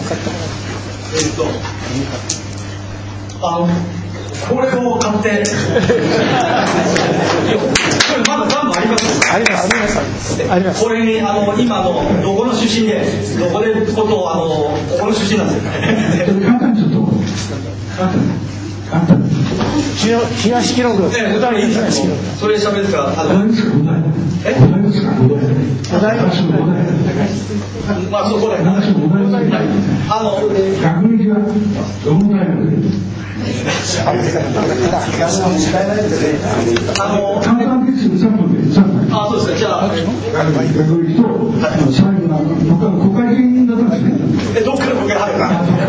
これを買って、これまだ何もあります。 あります。あります。 これに今のどこの出身で、どこでことをここの出身なんですよね。 簡単にちょっと簡単に。 東記録。 それ喋るから。 お題ですか。 まあそこで。 学歴はどのぐらいなので。簡単ですよ。 あ、そうですか。じゃあ学歴と最後の国会議員だったんですね。 どっから国会入るか。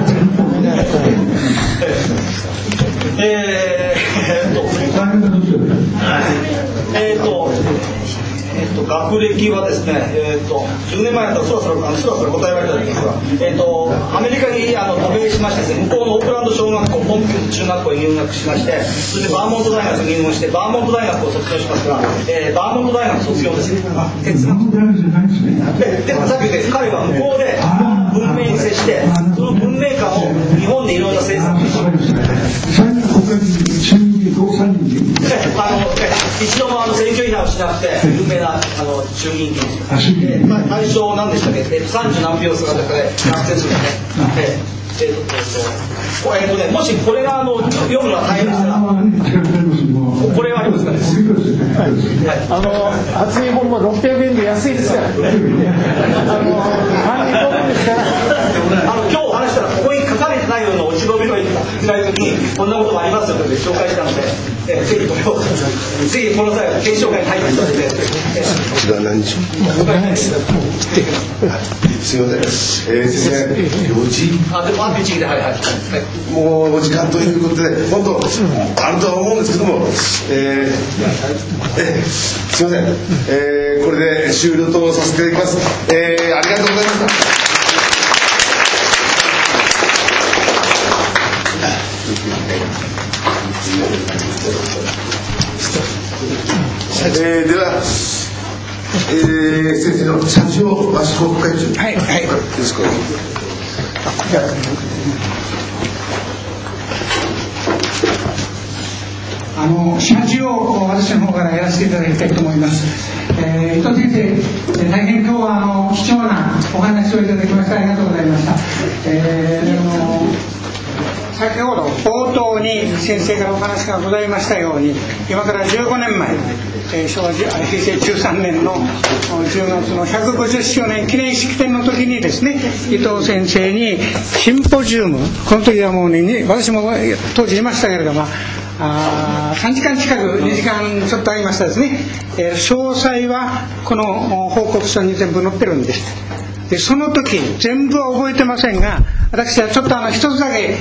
学歴はですね、10年前だったらそろそろ答えられたんですが、アメリカに渡米しましてですね、向こうのオークランド小学校、ポンピュー中学校に入学しまして、そしてバーモント大学に入門して、バーモント大学を卒業しますが、バーモント大学卒業ですね。哲学で、さっき言った彼は向こうで文明に接して、その文明観を日本でいろんな政策にして一度も選挙違反をしなくて有名な衆議院議員です。対象何でしたっけ？30何票差で落選するんですね。もしこれが読むのは大変ですが、これはありますかね。 厚い本も600円で安いですから。ですから今日お話したらここに書かれてないような落ち込みのぐらいにこんなこともありますよという紹介したので、ぜひこれをぜひこの際は検証会に入っていただいて。 こちら何でしょう。すみません。先生4時。 でもあと1時ではい。 もうお時間ということで本当あるとは思うんですけども、すみません。これで終了とさせていただきます。ありがとうございました。では、先生の社長和紙国会中、はい、よろしくお願いします。 社長を私の方からやらせていただきたいと思います。伊藤先生、大変今日は貴重なお話をいただきましてありがとうございました。先ほど冒頭に先生からお話がございましたように、今から15年前、平成13年の10月の150周年記念式典の時にですね、伊藤先生にシンポジウム、この時はもうね、私も当時いましたけれども、3時間近く2時間ちょっとありましたですね、詳細はこの報告書に全部載ってるんです。でその時全部は覚えてませんが、私はちょっと一つだけ、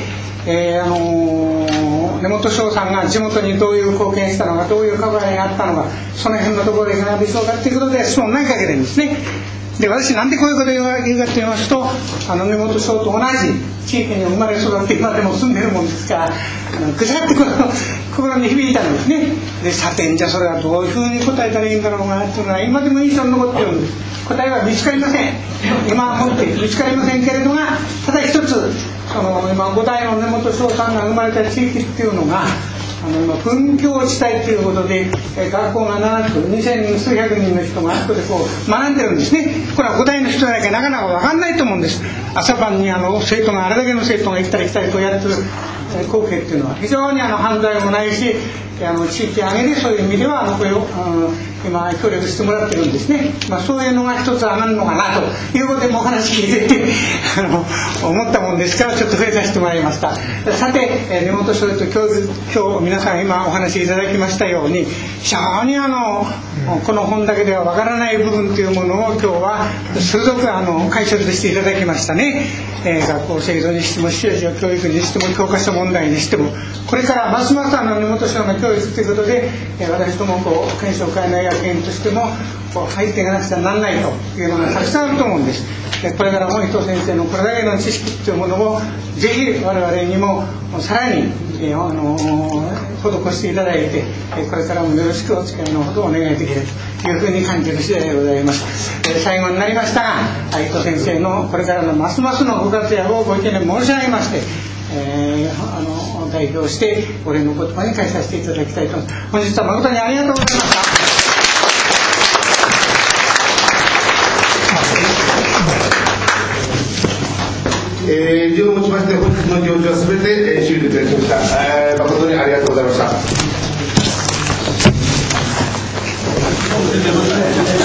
根本翔さんが地元にどういう貢献したのか、どういう関わりがあったのか、その辺のところでいかがでしょうかということで質問投げかけてるんですね。で私なんでこういうことを言うかと言いますと、根本翔と同じ地域に生まれ育って今でも住んでるもんですから、ぐさって心に響いたんですね。でさてじゃあそれはどういうふうに答えたらいいんだろうなというのは今でも印象に残ってるんです。答えは見つかりません。今もって見つかりませんけれども、ただ一つ今5代の根本翔さんが生まれた地域っていうのが今文教地帯ということで、学校が長く2000数百人の人がここで学んでるんですね。これは5代の人だけなかなか分かんないと思うんです。朝晩に生徒があれだけの生徒が行ったり来たりとやってる光景っていうのは非常に犯罪もないし、地域挙げでそういう意味ではこれを今協力してもらってるんですね。そういうのが一つ上がるのかなということでもお話聞いてて思ったもんですからちょっと触れさせてもらいました。さて根本翔と今日皆さん今お話しいただきましたように、非常にこの本だけではわからない部分というものを今日は鋭く解説していただきましたね。学校制度にしても修士教育にしても教科書問題にしても、これからますます根本翔の教育ということで、私ども検証会の役員としても入っていかなくちゃならないというのがたくさんあると思うんです。これからも伊藤先生のこれだけの知識というものをぜひ我々にもさらに施していただいて、これからもよろしくお付き合いのほどお願いできるというふうに感じる次第でございます。最後になりましたが、伊藤先生のこれからのますますのご活躍をご懸念申し上げまして、代表してお礼の言葉に返させていただきたいと思います。本日は誠にありがとうございました。 以上をもちまして本日の行事は全て終了いたしました。誠にありがとうございました。